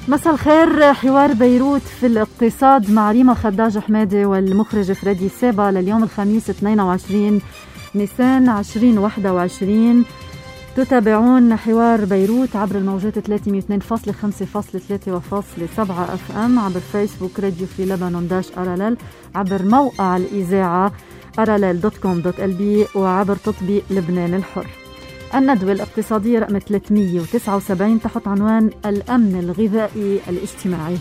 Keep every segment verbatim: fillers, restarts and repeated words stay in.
مساء الخير. حوار بيروت في الاقتصاد مع ريما خداج حمادي والمخرج فريدي سيبا لليوم الخميس اثنين وعشرين نيسان عشرين واحد وعشرين. تتابعون حوار بيروت عبر الموجات ثلاثمئة واثنين فاصلة خمسة فاصلة ثلاثة وفاصلة سبعة اف ام، عبر فيسبوك راديو في لبنان داش ارالل، عبر موقع الإذاعة ارالل دوت كوم دوت ال بي، وعبر تطبيق لبنان الحر. الندوة الاقتصادية رقم ثلاثمئة وتسعة وسبعين تحت عنوان الأمن الغذائي الاجتماعي.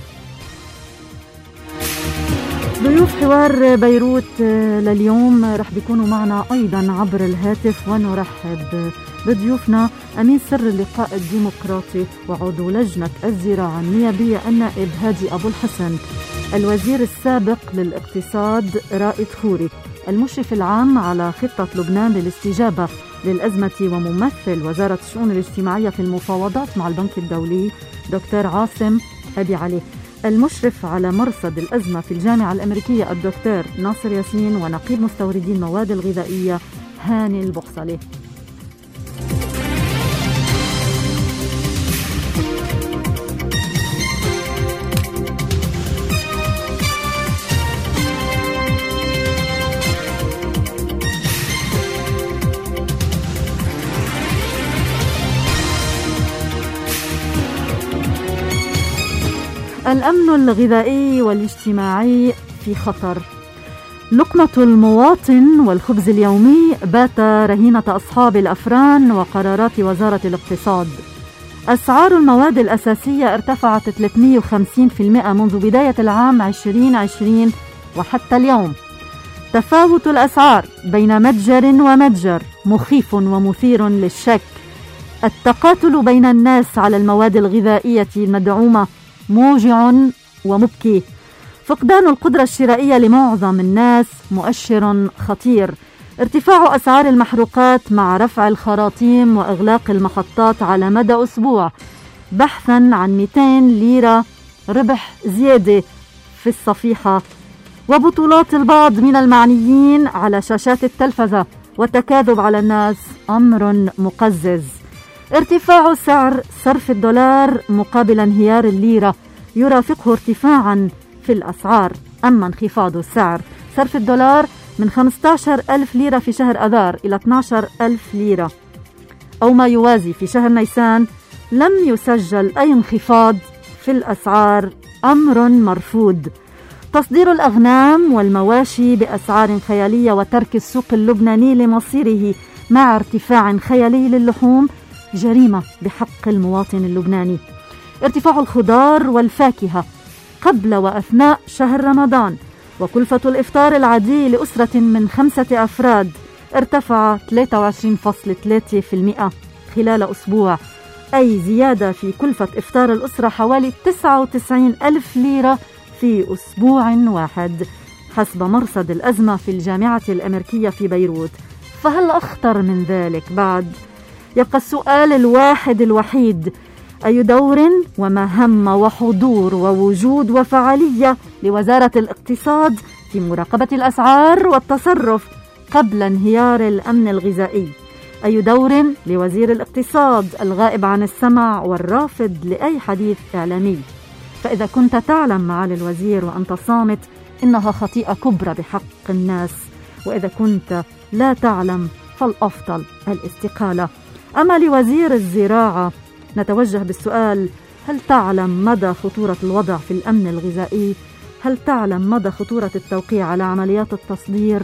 ضيوف حوار بيروت لليوم رح بيكونوا معنا أيضا عبر الهاتف، ونرحب بضيوفنا أمين سر اللقاء الديمقراطي وعضو لجنة الزراعة النيابية النائب هادي أبو الحسن، الوزير السابق للاقتصاد رائد خوري، المشرف العام على خطة لبنان للاستجابة للأزمة وممثل وزارة الشؤون الاجتماعية في المفاوضات مع البنك الدولي دكتور عاصم أبي علي، المشرف على مرصد الأزمة في الجامعة الأمريكية الدكتور ناصر ياسين، ونقيب مستوردي المواد الغذائية هاني البخصلي. الأمن الغذائي والاجتماعي في خطر. لقمة المواطن والخبز اليومي بات رهينة أصحاب الأفران وقرارات وزارة الاقتصاد. أسعار المواد الأساسية ارتفعت ثلاثمئة وخمسين بالمئة منذ بداية العام عشرين عشرين وحتى اليوم. تفاوت الأسعار بين متجر ومتجر مخيف ومثير للشك. التقاتل بين الناس على المواد الغذائية المدعومة موجع ومبكي. فقدان القدرة الشرائية لمعظم الناس مؤشر خطير. ارتفاع أسعار المحروقات مع رفع الخراطيم وإغلاق المحطات على مدى أسبوع، بحثا عن مئتين ليرة ربح زيادة في الصفيحة. وبطولات البعض من المعنيين على شاشات التلفزة والتكاذب على الناس أمر مقزز. ارتفاع سعر صرف الدولار مقابل انهيار الليرة يرافقه ارتفاعا في الأسعار. أما انخفاض سعر صرف الدولار من خمسة عشر ألف ليرة في شهر أذار إلى اثني عشر ألف ليرة أو ما يوازي في شهر نيسان، لم يسجل أي انخفاض في الأسعار، أمر مرفوض. تصدير الأغنام والمواشي بأسعار خيالية وترك السوق اللبناني لمصيره مع ارتفاع خيالي للحوم جريمة بحق المواطن اللبناني. ارتفاع الخضار والفاكهة قبل وأثناء شهر رمضان، وكلفة الإفطار العادي لأسرة من خمسة أفراد ارتفع ثلاثة وعشرين فاصلة ثلاثة بالمئة خلال أسبوع، أي زيادة في كلفة إفطار الأسرة حوالي تسعة وتسعين ألف ليرة في أسبوع واحد حسب مرصد الأزمة في الجامعة الأمريكية في بيروت. فهل أخطر من ذلك بعد؟ يبقى السؤال الواحد الوحيد: أي دور ومهام وحضور ووجود وفعالية لوزارة الاقتصاد في مراقبة الأسعار والتصرف قبل انهيار الأمن الغذائي؟ أي دور لوزير الاقتصاد الغائب عن السمع والرافض لأي حديث إعلامي؟ فإذا كنت تعلم معالي الوزير وأنت صامت، إنها خطيئة كبرى بحق الناس، وإذا كنت لا تعلم فالأفضل الاستقالة. أما لوزير الزراعة نتوجه بالسؤال: هل تعلم مدى خطورة الوضع في الأمن الغذائي؟ هل تعلم مدى خطورة التوقيع على عمليات التصدير؟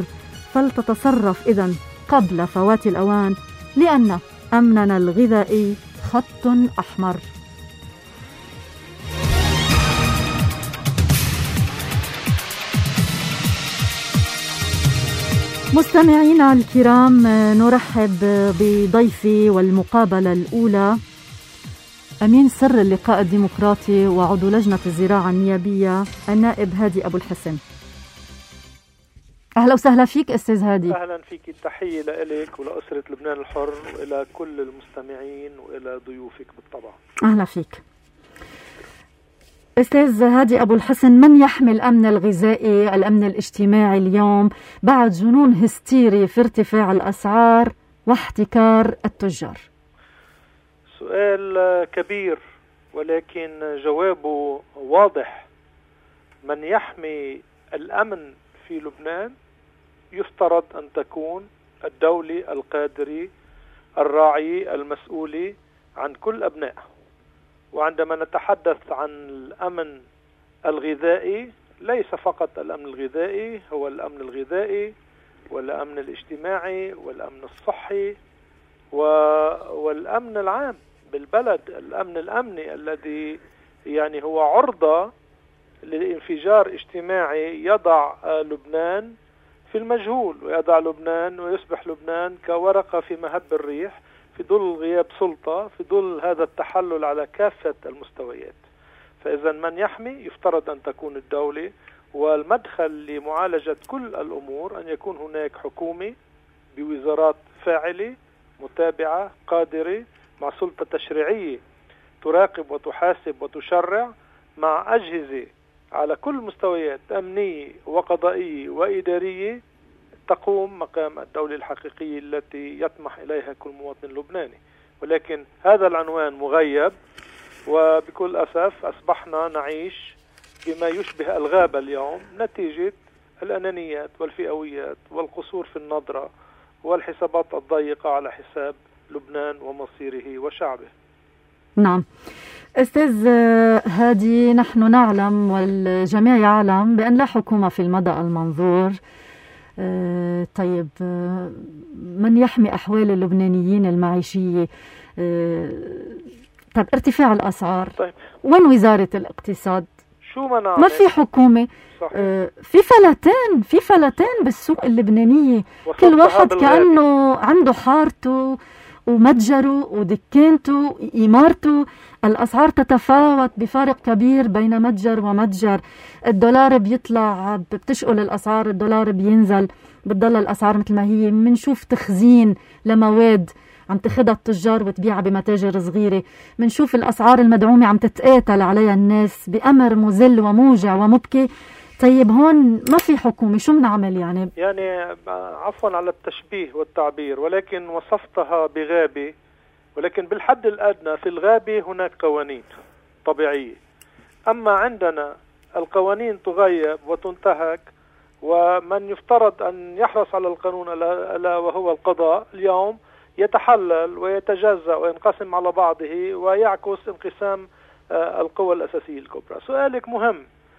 فلتتصرف إذن قبل فوات الأوان، لأن أمننا الغذائي خط أحمر. مستمعينا الكرام، نرحب بضيفي والمقابلة الأولى أمين سر اللقاء الديمقراطي وعضو لجنة الزراعة النيابية النائب هادي أبو الحسن. أهلا وسهلا فيك أستاذ هادي. أهلا فيك، التحية لك ولأسرة لبنان الحر وإلى كل المستمعين وإلى ضيوفك بالطبع. أهلا فيك أستاذ هادي أبو الحسن. من يحمي الأمن الغذائي الأمن الاجتماعي اليوم بعد جنون هستيري في ارتفاع الأسعار واحتكار التجار؟ سؤال كبير ولكن جوابه واضح. من يحمي الأمن في لبنان يفترض أن تكون الدولة القادرة الراعي المسؤول عن كل أبنائه. وعندما نتحدث عن الأمن الغذائي ليس فقط الأمن الغذائي، هو الأمن الغذائي والأمن الاجتماعي والأمن الصحي والأمن العام بالبلد، الأمن الأمني الذي يعني هو عرضة لانفجار اجتماعي يضع لبنان في المجهول، ويضع لبنان ويصبح لبنان كورقة في مهب الريح في ظل غياب سلطة، في ظل هذا التحلل على كافة المستويات. فإذا من يحمي يفترض أن تكون الدولة، والمدخل لمعالجة كل الأمور أن يكون هناك حكومة بوزارات فاعلة متابعة قادرة مع سلطة تشريعية تراقب وتحاسب وتشرع، مع أجهزة على كل مستويات أمنية وقضائية وإدارية تقوم مقام الدولة الحقيقية التي يطمح إليها كل مواطن لبناني. ولكن هذا العنوان مغيب، وبكل أسف أصبحنا نعيش بما يشبه الغابة اليوم نتيجة الأنانيات والفئويات والقصور في النظرة والحسابات الضيقة على حساب لبنان ومصيره وشعبه. نعم أستاذ هادي، نحن نعلم والجميع يعلم بأن لا حكومة في المدى المنظور. أه طيب أه من يحمي أحوال اللبنانيين المعيشية؟ أه طيب ارتفاع الأسعار، طيب. وين وزارة الاقتصاد؟ شو ما نعمل؟ ما في حكومة. أه في فلتان في فلتان بالسوق اللبنانية، كل واحد كأنه عنده حارته ومتجره ودكانته وإمارته. الأسعار تتفاوت بفارق كبير بين متجر ومتجر. الدولار بيطلع بتشقل الأسعار، الدولار بينزل، بتضل الأسعار مثل ما هي. منشوف تخزين لمواد عم تاخدها التجار وتبيعها بمتاجر صغيرة. منشوف الأسعار المدعومة عم تتقاتل عليها الناس بأمر مذل وموجع ومبكي. طيب هون ما في حكومة، شو بنعمل يعني؟ يعني عفوا على التشبيه والتعبير، ولكن وصفتها بغابة، ولكن بالحد الأدنى في الغابة هناك قوانين طبيعية. أما عندنا القوانين تغيب وتنتهك، ومن يفترض أن يحرص على القانون ألا وهو القضاء اليوم يتحلل ويتجزأ وينقسم على بعضه ويعكس انقسام القوى الأساسية الكبرى. سؤالك مهم.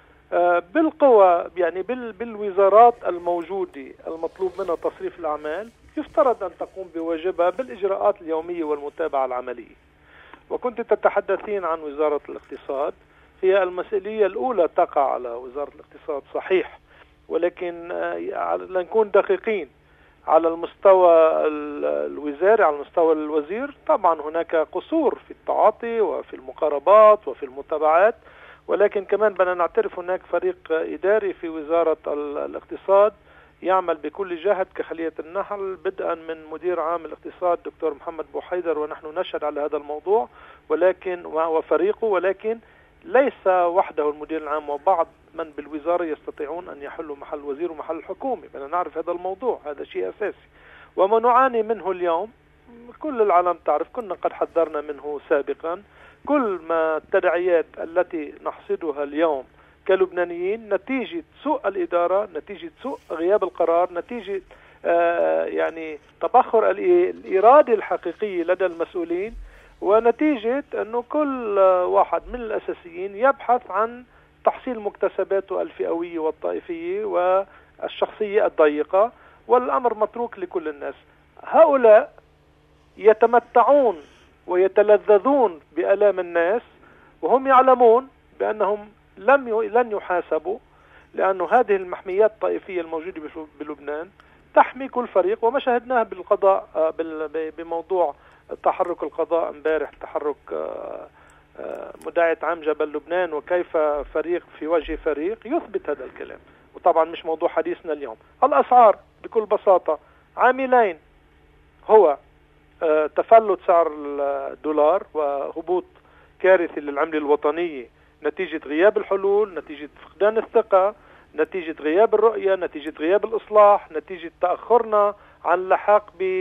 بالقوى يعني بالوزارات الموجودة المطلوب منها تصريف الأعمال يفترض أن تقوم بواجبها بالإجراءات اليومية والمتابعة العملية. وكنت تتحدثين عن وزارة الاقتصاد، هي المسؤولية الأولى تقع على وزارة الاقتصاد صحيح، ولكن لنكون دقيقين على المستوى الوزاري، على المستوى الوزير طبعا هناك قصور في التعاطي وفي المقاربات وفي المتابعات، ولكن كمان بدنا نعترف هناك فريق إداري في وزارة الاقتصاد يعمل بكل جهد كخلية النحل، بدءا من مدير عام الاقتصاد دكتور محمد بوحيدر، ونحن نشهد على هذا الموضوع، ولكن وفريقه، ولكن ليس وحده المدير العام، وبعض من بالوزارة يستطيعون أن يحلوا محل وزير ومحل الحكومة. بدنا نعرف هذا الموضوع، هذا شيء أساسي. وما نعاني منه اليوم كل العالم تعرف، كنا قد حذرنا منه سابقا. كل ما التداعيات التي نحصدها اليوم كلبنانيين نتيجة سوء الإدارة، نتيجة سوء غياب القرار، نتيجة آه يعني تبخر الإرادة الحقيقية لدى المسؤولين، ونتيجة أنه كل واحد من الأساسيين يبحث عن تحصيل مكتسباته الفئوية والطائفية والشخصية الضيقة، والأمر متروك لكل الناس. هؤلاء يتمتعون ويتلذذون بآلام الناس وهم يعلمون بأنهم لم ي... لن يحاسبوا، لأن هذه المحميات الطائفية الموجودة بلبنان تحمي كل فريق. وما شاهدناه بالقضاء بال... بموضوع تحرك القضاء امبارح، تحرك مداعية عام جبل لبنان، وكيف فريق في وجه فريق يثبت هذا الكلام. وطبعا مش موضوع حديثنا اليوم. الأسعار بكل بساطة عاملين، هو تفلت سعر الدولار وهبوط كارثي للعملة الوطنية نتيجة غياب الحلول، نتيجة فقدان الثقة، نتيجة غياب الرؤية، نتيجة غياب الإصلاح، نتيجة تأخرنا عن اللحاق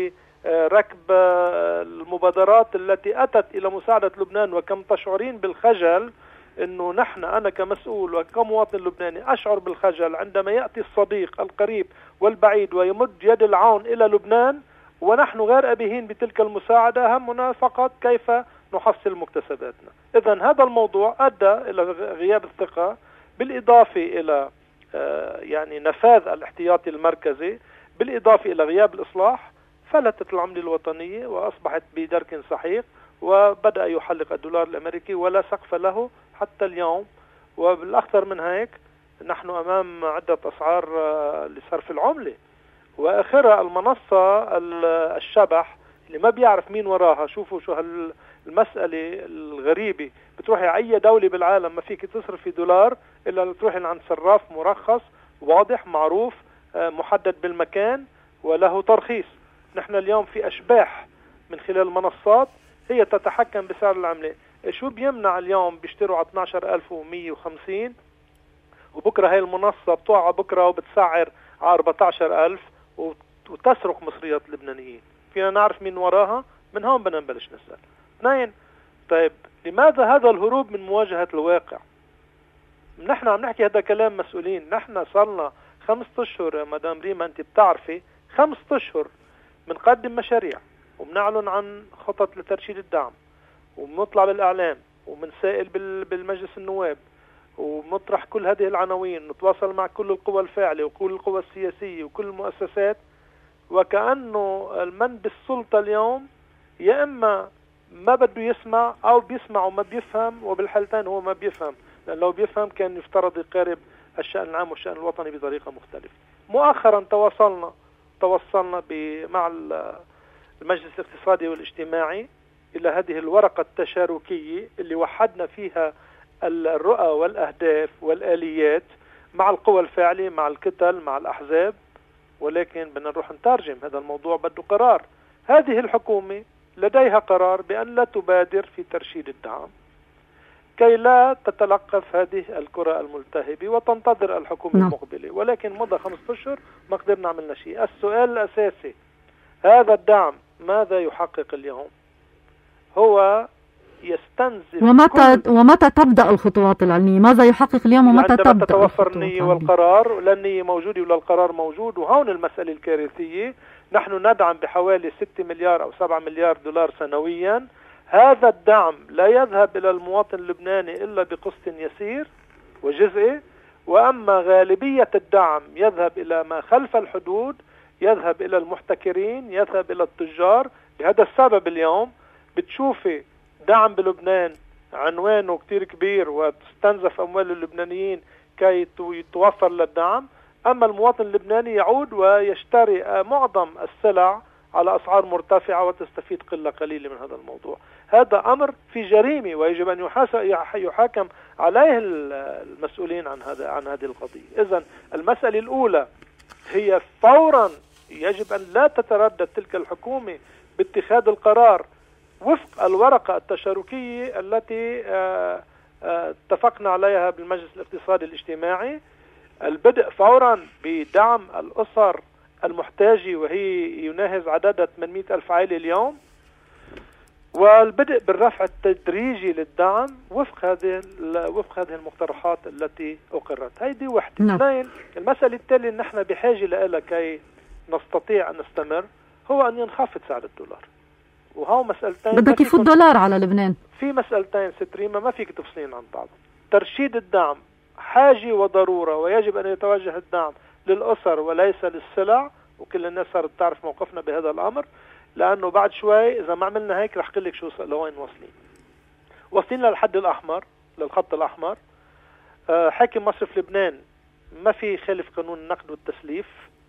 ركب المبادرات التي أتت إلى مساعدة لبنان، وكم تشعرين بالخجل أنه نحن أنا كمسؤول وكمواطن لبناني أشعر بالخجل عندما يأتي الصديق القريب والبعيد ويمد يد العون إلى لبنان ونحن غير أبيهين بتلك المساعدة، همنا فقط كيف نحصل مكتسباتنا. إذن هذا الموضوع أدى إلى غياب الثقة، بالإضافة إلى يعني نفاذ الاحتياطي المركزي، بالإضافة إلى غياب الإصلاح، فلتت العملة الوطنية وأصبحت بدرك سحيق، وبدأ يحلق الدولار الأمريكي ولا سقف له حتى اليوم. وبالأخطر من هيك نحن أمام عدة أسعار لصرف العملة، وآخرها المنصة الشبح اللي ما بيعرف مين وراها. شوفوا شو هالمسألة الغريبة، بتروحي أي دولة بالعالم ما فيك تصرفي دولار إلا تروحي عند صراف مرخص واضح معروف محدد بالمكان وله ترخيص. نحن اليوم في أشباح من خلال المنصات هي تتحكم بسعر العملة. شو بيمنع اليوم بيشتروا على اثني عشر ألف ومئة وخمسين وبكرة هاي المنصة بتوعها بكرة وبتسعر على أربعة عشر ألف وتسرق مصريات اللبنانيين؟ فينا نعرف مين وراها؟ من هون بدنا نبلش نسأل. اثنين، طيب لماذا هذا الهروب من مواجهة الواقع؟ نحن عم نحكي هذا كلام مسؤولين. نحن صارنا خمسة أشهر يا مدام ريما، أنت بتعرفي خمسة أشهر بنقدم مشاريع وبنعلن عن خطط لترشيد الدعم وبنطلع بالإعلام وبنسائل بالمجلس النواب وبنطرح كل هذه العناوين، نتواصل مع كل القوى الفاعلة وكل القوى السياسية وكل المؤسسات، وكأنه من بالسلطة اليوم يا إما ما بده يسمع أو بيسمع وما بيفهم، وبالحالتين هو ما بيفهم، لأن لو بيفهم كان يفترض يقارب الشأن العام والشأن الوطني بطريقة مختلفة. مؤخرا تواصلنا توصلنا مع المجلس الاقتصادي والاجتماعي إلى هذه الورقة التشاركية اللي وحدنا فيها الرؤى والأهداف والآليات مع القوى الفاعلة، مع الكتل، مع الأحزاب، ولكن بدنا نروح نترجم هذا الموضوع. بده قرار. هذه الحكومة لديها قرار بأن لا تبادر في ترشيد الدعم كي لا تتلقف هذه الكرة الملتهبة وتنتظر الحكومة نعم. المقبلة، ولكن مضى خمسة أشهر ما قدرنا عملنا شيء. السؤال الأساسي، هذا الدعم ماذا يحقق اليوم؟ هو يستنزف ومتى كل... ومتى تبدأ الخطوات العلمية؟ ماذا يحقق اليوم ومتى تبدأ؟ عندما تتوفر النية والقرار، ولا النية موجودة ولا القرار موجود. وهون المسألة الكارثية. نحن ندعم بحوالي ستة مليار أو سبعة مليار دولار سنويا. هذا الدعم لا يذهب إلى المواطن اللبناني إلا بقسط يسير وجزئي، وأما غالبية الدعم يذهب إلى ما خلف الحدود، يذهب إلى المحتكرين، يذهب إلى التجار. لهذا السبب اليوم بتشوفي دعم بلبنان عنوانه كتير كبير وتستنزف أموال اللبنانيين كي يتوفر للدعم، أما المواطن اللبناني يعود ويشتري معظم السلع على أسعار مرتفعة وتستفيد قلة قليلة من هذا الموضوع. هذا أمر في جريمة ويجب أن يحاكم عليه المسؤولين عن هذا عن هذه القضية. إذن المسألة الأولى هي فورا يجب أن لا تتردد تلك الحكومة باتخاذ القرار وفق الورقة التشاركية التي اتفقنا عليها بالمجلس الاقتصادي الاجتماعي. البدء فورا بدعم الأسر المحتاجة وهي يناهز عددها ثمانمئة ألف عائلة اليوم، والبدء بالرفع التدريجي للدعم وفق هذه وفق هذه المقترحات التي أقرت. هيدي وحدة. اثنين، المسألة التالية اللي نحن بحاجة لها كي نستطيع أن نستمر هو أن ينخفض سعر الدولار. وهو مسألتين بدك يفوت دولار على لبنان. في مسألتين ستريمة ما فيك تفصلين عن بعض. ترشيد الدعم حاجة وضرورة، ويجب أن يتوجه الدعم للأسر وليس للسلع، وكل الناس صارت تعرف موقفنا بهذا الأمر، لأنه بعد شوي إذا ما عملنا هيك رح قلك شو لوين واصلين. واصلين للحد الأحمر، للخط الأحمر. أه حاكم مصرف لبنان ما في خالف قانون النقد والتسليف،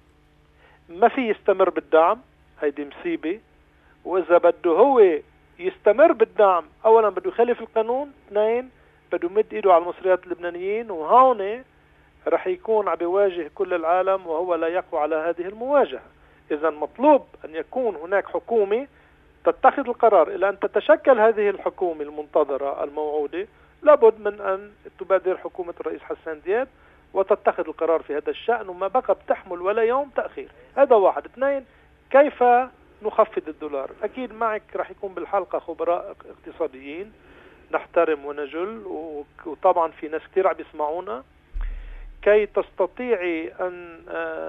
ما في يستمر بالدعم، هيدي مصيبة. وإذا بده هو يستمر بالدعم أولا بده يخالف القانون، اثنين بده يمد إيده على المصريات اللبنانيين، وهون رح يكون عم بيواجه كل العالم وهو لا يقوى على هذه المواجهة. إذا مطلوب أن يكون هناك حكومة تتخذ القرار. إلى أن تتشكل هذه الحكومة المنتظرة الموعودة لابد من أن تبادر حكومة الرئيس حسان دياب وتتخذ القرار في هذا الشأن، وما بقى بتحمل ولا يوم تأخير. هذا واحد. اثنين، كيف نخفض الدولار. أكيد معك رح يكون بالحلقة خبراء اقتصاديين نحترم ونجل، وطبعا في ناس كتير عم يسمعونا. كي تستطيعي أن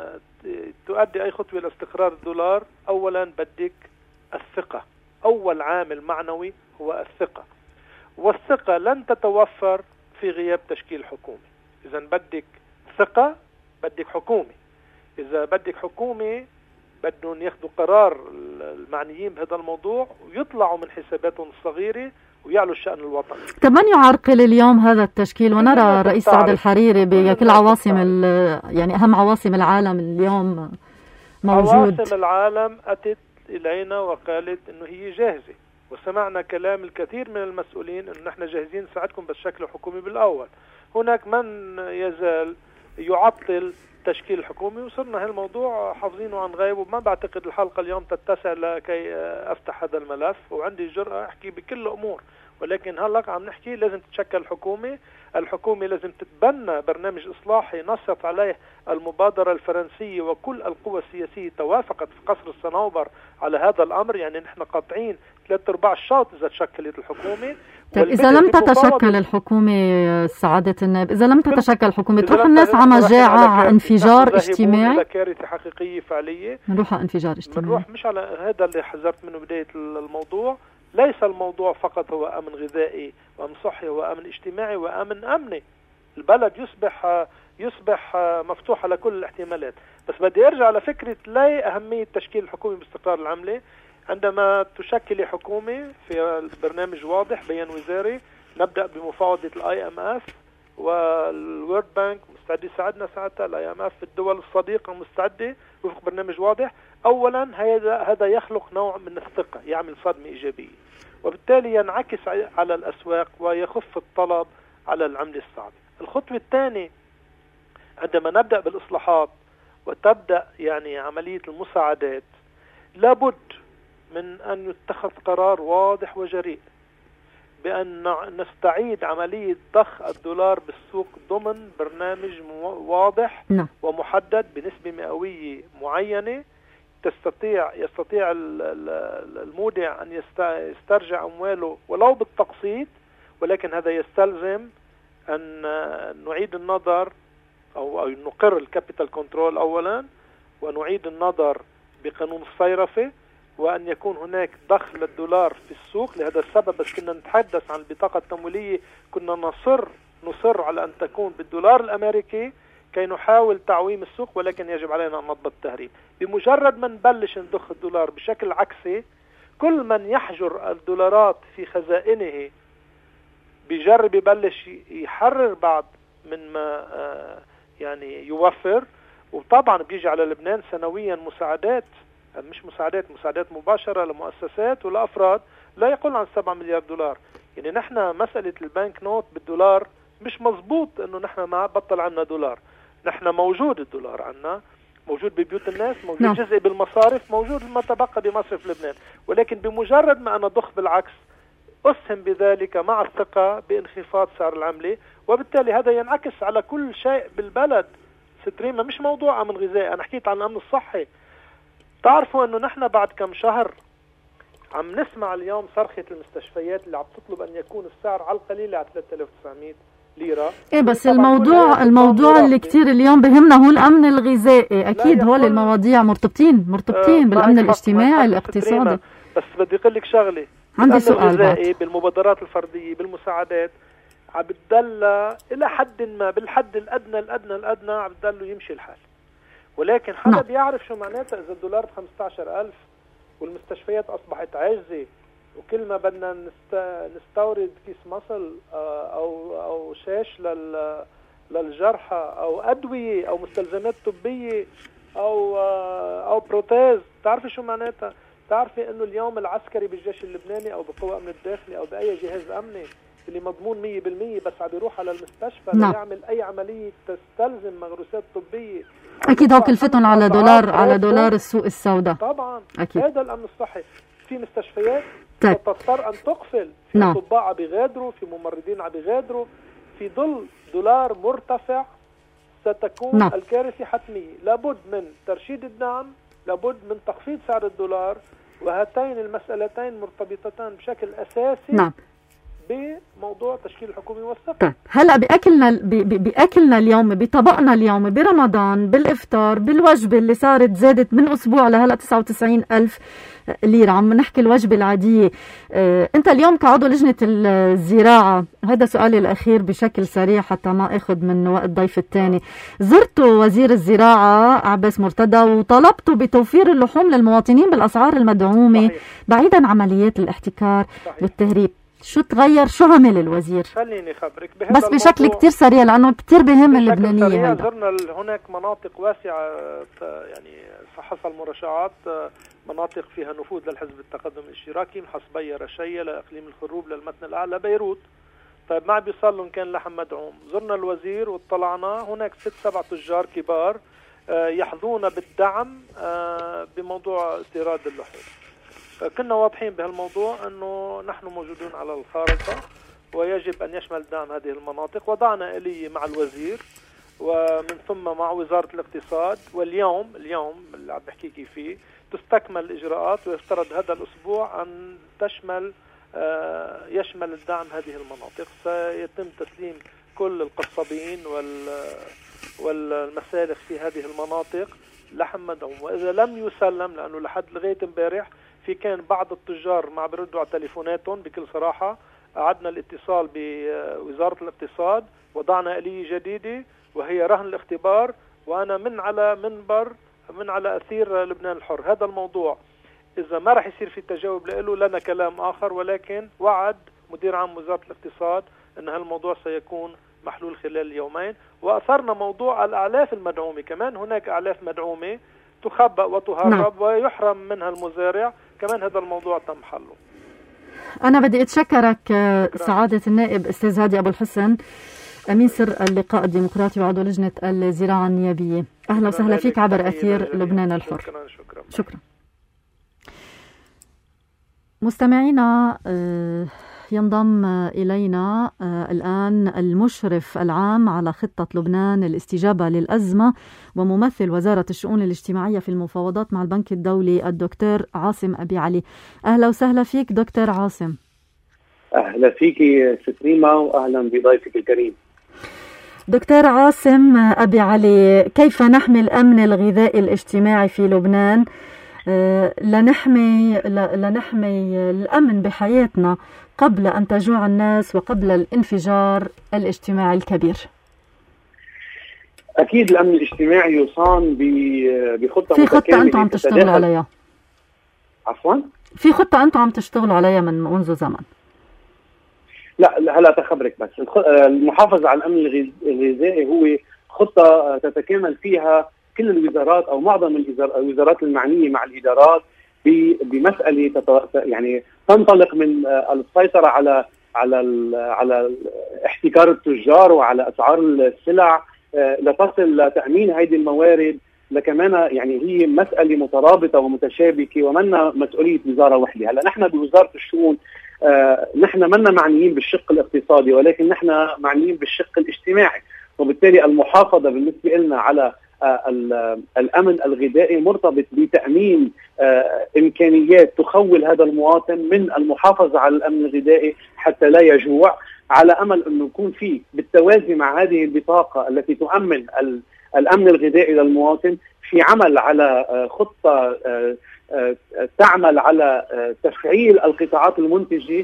تؤدي أي خطوة لاستقرار الدولار، أولا بدك الثقة. أول عامل معنوي هو الثقة، والثقة لن تتوفر في غياب تشكيل حكومي. إذا بدك ثقة بدك حكومة. إذا بدك حكومة بدهم ياخذوا قرار المعنيين بهذا الموضوع ويطلعوا من حساباتهم الصغيرة ويعلوا الشأن الوطني. طب من يعرقل اليوم هذا التشكيل؟ ونرى الرئيس سعد الحريري بكل عواصم يعني أهم عواصم العالم اليوم موجود. عواصم العالم أتت إلينا وقالت إنه هي جاهزة، وسمعنا كلام الكثير من المسؤولين إنه نحن جاهزين نساعدكم بالشكل حكومي بالأول. هناك من يزال يعطل تشكيل الحكومي، وصرنا هالموضوع حافظينه عن غيب، وما بعتقد الحلقة اليوم تتسع لكي أفتح هذا الملف، وعندي الجرأة أحكي بكل أمور. ولكن هلأ عم نحكي لازم تتشكل حكومة. الحكومة لازم تتبنى برنامج إصلاحي نصت عليه المبادرة الفرنسية، وكل القوى السياسية توافقت في قصر الصنوبر على هذا الأمر. يعني نحن قاطعين ثلاث أرباع الشوط إذا تشكلت الحكومة. طيب إذا لم تتشكل الحكومة سعادة النائب، إذا لم تتشكل الحكومة تروح الناس على مجاعة، على انفجار اجتماعي، على كارثة حقيقية فعلية. نروح على انفجار اجتماعي، نروح مش على هذا اللي حذرت منه بداية الموضوع. ليس الموضوع فقط هو أمن غذائي وأمن صحي، هو أمن اجتماعي وأمن أمني. البلد يصبح يصبح مفتوح على كل الاحتمالات. بس بدي أرجع لفكرة لا أهمية تشكيل الحكومة باستقرار العملة. عندما تشكل حكومة في برنامج واضح، بيان وزاري، نبدأ بمفاوضة الاي ام اف والورد بانك مستعد يساعدنا ساعتها، الاي ام اف الدول الصديقة مستعدة وفق برنامج واضح. اولا هذا هذا يخلق نوع من الثقة، يعمل صدمة ايجابية، وبالتالي ينعكس على الاسواق ويخف الطلب على العملة الصعبة. الخطوة الثانية عندما نبدأ بالاصلاحات وتبدأ يعني عملية المساعدات، لابد من أن يتخذ قرار واضح وجريء بأن نستعيد عملية ضخ الدولار بالسوق ضمن برنامج واضح لا. ومحدد بنسبة مئوية معينة. تستطيع يستطيع المودع أن يسترجع أمواله ولو بالتقسيط، ولكن هذا يستلزم أن نعيد النظر أو, أو نقر الكابيتال كنترول أولا، ونعيد النظر بقانون الصيرفة، وأن يكون هناك ضخ للدولار في السوق. لهذا السبب بس كنا نتحدث عن البطاقة التمويلية كنا نصر نصر على أن تكون بالدولار الأمريكي كي نحاول تعويم السوق، ولكن يجب علينا أن نضبط التهريب. بمجرد ما نبلش نضخ الدولار بشكل عكسي، كل من يحجر الدولارات في خزائنه بيجرب يبلش يحرر بعض من ما يعني يوفر. وطبعا بيجي على لبنان سنويا مساعدات، مش مساعدات مساعدات مباشرة لمؤسسات ولأفراد لا يقل عن سبعة مليار دولار. يعني نحن مسألة البنك نوت بالدولار مش مزبوط انه نحن ما بطل عنا دولار. نحن موجود الدولار عنا، موجود ببيوت الناس، موجود نعم. جزء بالمصارف، موجود ما تبقى بمصرف لبنان. ولكن بمجرد ما أنا ضخ بالعكس أسهم بذلك مع الثقة بانخفاض سعر العملة، وبالتالي هذا ينعكس على كل شيء بالبلد. ستريما مش موضوع أمن غذائي، أنا حكيت عن الأمن الصحي. تعرفوا أنه نحن بعد كم شهر عم نسمع اليوم صرخة المستشفيات اللي عم تطلب أن يكون السعر على القليلة على ثلاثة آلاف وتسعمئة ليرة. إيه بس الموضوع الموضوع اللي كتير اليوم بهمنا هو الأمن الغذائي. أكيد هول المواضيع مرتبطين مرتبطين آه بالأمن الاجتماعي الاقتصادي. بس بدي أقول لك شغلة، عندي سؤال بعد. بالمبادرات الفردية بالمساعدات عم بتدلى إلى حد ما، بالحد الأدنى الأدنى الأدنى عم بتدلوا يمشي الحال. ولكن حدا نعم. بيعرف شو معناتها إذا الدولار ب خمسة عشر ألف والمستشفيات أصبحت عاجزة، وكل ما بدنا نست... نستورد كيس مصل أو أو شاش لل... للجرحى أو أدوية أو مستلزمات طبية أو أو بروتيز. تعرفي شو معناتها؟ تعرفي إنه اليوم العسكري بالجيش اللبناني أو بقوى أمن الداخلي أو بأي جهاز أمني اللي مضمون مية بالمية بس عم بيروح على المستشفى نعم. ليعمل أي عملية تستلزم مغروسات طبية، أكيد هو كلفتهم على دولار على دولار السوق السوداء. طبعا أكيد. هذا الأمن الصحي. في مستشفيات طيب. تضطر أن تقفل، في نعم. أطباء عم بيغادروا، في ممرضين عم بيغادروا، في ظل دولار مرتفع ستكون نعم. الكارثة حتمية. لابد من ترشيد الدعم، لابد من تخفيض سعر الدولار، وهاتين المسألتين مرتبطتان بشكل أساسي نعم بموضوع تشكيل الحكومة والسفر. طيب هلا بأكلنا بأكلنا اليوم بطبقنا اليوم برمضان بالإفطار بالوجبة اللي صارت زادت من أسبوع لهلا تسعة وتسعين ألف ليرة، عم نحكي الوجبة العادية. اه أنت اليوم كعضو لجنة الزراعة، هذا سؤالي الأخير بشكل سريع حتى ما أخذ من وقت الضيف الثاني، زرتوا وزير الزراعة عباس مرتضى وطلبتوا بتوفير اللحوم للمواطنين بالأسعار المدعومة صحيح. بعيدا عن عمليات الاحتكار صحيح. والتهريب، شو تغير؟ شو عمل الوزير؟ خليني خبرك بس بشكل كتير سريع لأنه كتير بهم اللبنانية. زرنا هناك مناطق واسعة يعني حصل مرشعات، مناطق فيها نفوذ للحزب التقدم الاشتراكي من حصبية رشية لإقليم الخروب للمتن الأعلى بيروت. طيب ما بيوصل لهم كان لحم مدعوم. زرنا الوزير واطلعنا هناك ست سبع تجار كبار يحظون بالدعم بموضوع استيراد اللحوم. كنا واضحين بهالموضوع أنه نحن موجودون على الخارطة ويجب أن يشمل دعم هذه المناطق. وضعنا آلية مع الوزير ومن ثم مع وزارة الاقتصاد، واليوم اليوم اللي عم بحكيكي فيه تستكمل الإجراءات ويفترض هذا الأسبوع أن تشمل يشمل الدعم هذه المناطق. سيتم تسليم كل القصابين والمسالخ في هذه المناطق لحم مدعوم. وإذا لم يسلم، لأنه لحد لغاية امبارح في كان بعض التجار ما بيردوا على تليفوناتهم بكل صراحة، أعدنا الاتصال بوزارة الاقتصاد، وضعنا آلية جديدة وهي رهن الاختبار، وأنا من على منبر من على أثير لبنان الحر. هذا الموضوع إذا ما رح يصير في تجاوب له لنا كلام آخر، ولكن وعد مدير عام وزارة الاقتصاد أن هالموضوع سيكون محلول خلال اليومين. وأثرنا موضوع الأعلاف المدعومة، كمان هناك أعلاف مدعومة تخبأ وتهرب نعم. ويحرم منها المزارع، كمان هذا الموضوع تم حله. أنا بدي أتشكرك سعادة النائب أستاذ هادي أبو الحسن، أمين سر اللقاء الديمقراطي وعضو لجنة الزراعة النيابية. أهلا وسهلا فيك عبر أثير لبنان الحر. شكرا شكرا, شكرا. مستمعينا، ينضم إلينا الآن المشرف العام على خطة لبنان الاستجابة للأزمة وممثل وزارة الشؤون الاجتماعية في المفاوضات مع البنك الدولي الدكتور عاصم أبي علي. أهلا وسهلا فيك دكتور عاصم. أهلا فيك ست ريما وأهلا بضيفك الكريم. دكتور عاصم أبي علي، كيف نحمي الأمن الغذائي الاجتماعي في لبنان لنحمي لنحمي الأمن بحياتنا قبل أن تجوع الناس وقبل الانفجار الاجتماعي الكبير؟ أكيد الأمن الاجتماعي يصان بخطة في خطة أنتم عم تشتغلوا عليها. عفوا؟ في خطة أنتم عم تشتغلوا عليها من منذ زمن. لا هلا تخبرك بس المحافظة على الأمن الغذائي هو خطة تتكامل فيها كل الوزارات أو معظم الوزارات المعنية مع الإدارات بمسألة يعني تنطلق من السيطرة على على على احتكار التجار وعلى أسعار السلع لتصل لتأمين هذه الموارد، لكمان يعني هي مسألة مترابطة ومتشابكة ومنا مسؤولية وزارة واحدة. هلا نحن بوزارة الشؤون آه نحن منا معنيين بالشق الاقتصادي، ولكن نحن معنيين بالشق الاجتماعي، وبالتالي المحافظة بالنسبة لنا على آه الأمن الغذائي مرتبط بتأمين آه إمكانيات تخول هذا المواطن من المحافظة على الأمن الغذائي حتى لا يجوع، على أمل أنه يكون في بالتوازي مع هذه البطاقة التي تؤمن الأمن الغذائي للمواطن في عمل على خطة تعمل على تفعيل القطاعات المنتجة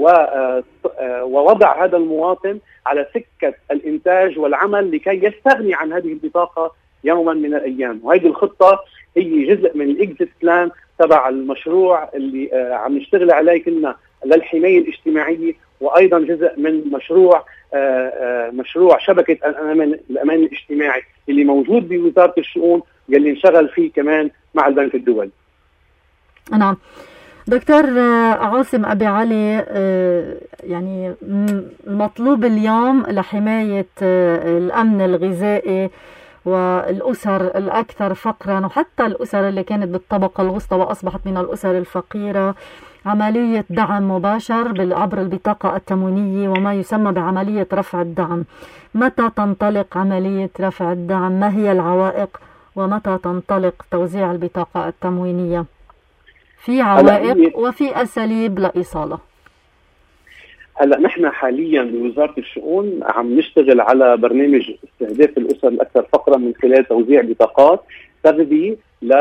ووضع هذا المواطن على سكة الإنتاج والعمل لكي يستغني عن هذه البطاقة يوما من الأيام. وهذه الخطة هي جزء من الإكزيت بلان تبع المشروع اللي عم نشتغل عليه كلنا للحماية الاجتماعية، وأيضا جزء من مشروع مشروع شبكة الأمان, الأمان الاجتماعي اللي موجود بوزارة الشؤون واللي انشغل فيه كمان مع البنك الدولي. نعم دكتور عاصم أبي علي، يعني المطلوب اليوم لحماية الأمن الغذائي والأسر الأكثر فقرا وحتى الأسر اللي كانت بالطبقة الوسطى وأصبحت من الأسر الفقيرة عملية دعم مباشر عبر البطاقة التموينية وما يسمى بعملية رفع الدعم. متى تنطلق عملية رفع الدعم؟ ما هي العوائق؟ ومتى تنطلق توزيع البطاقة التموينية؟ في عوائق وفي أساليب لإيصالها. هلا نحن حاليا بوزارة الشؤون عم نشتغل على برنامج استهداف الأسر الأكثر فقرا من خلال توزيع بطاقات تغذية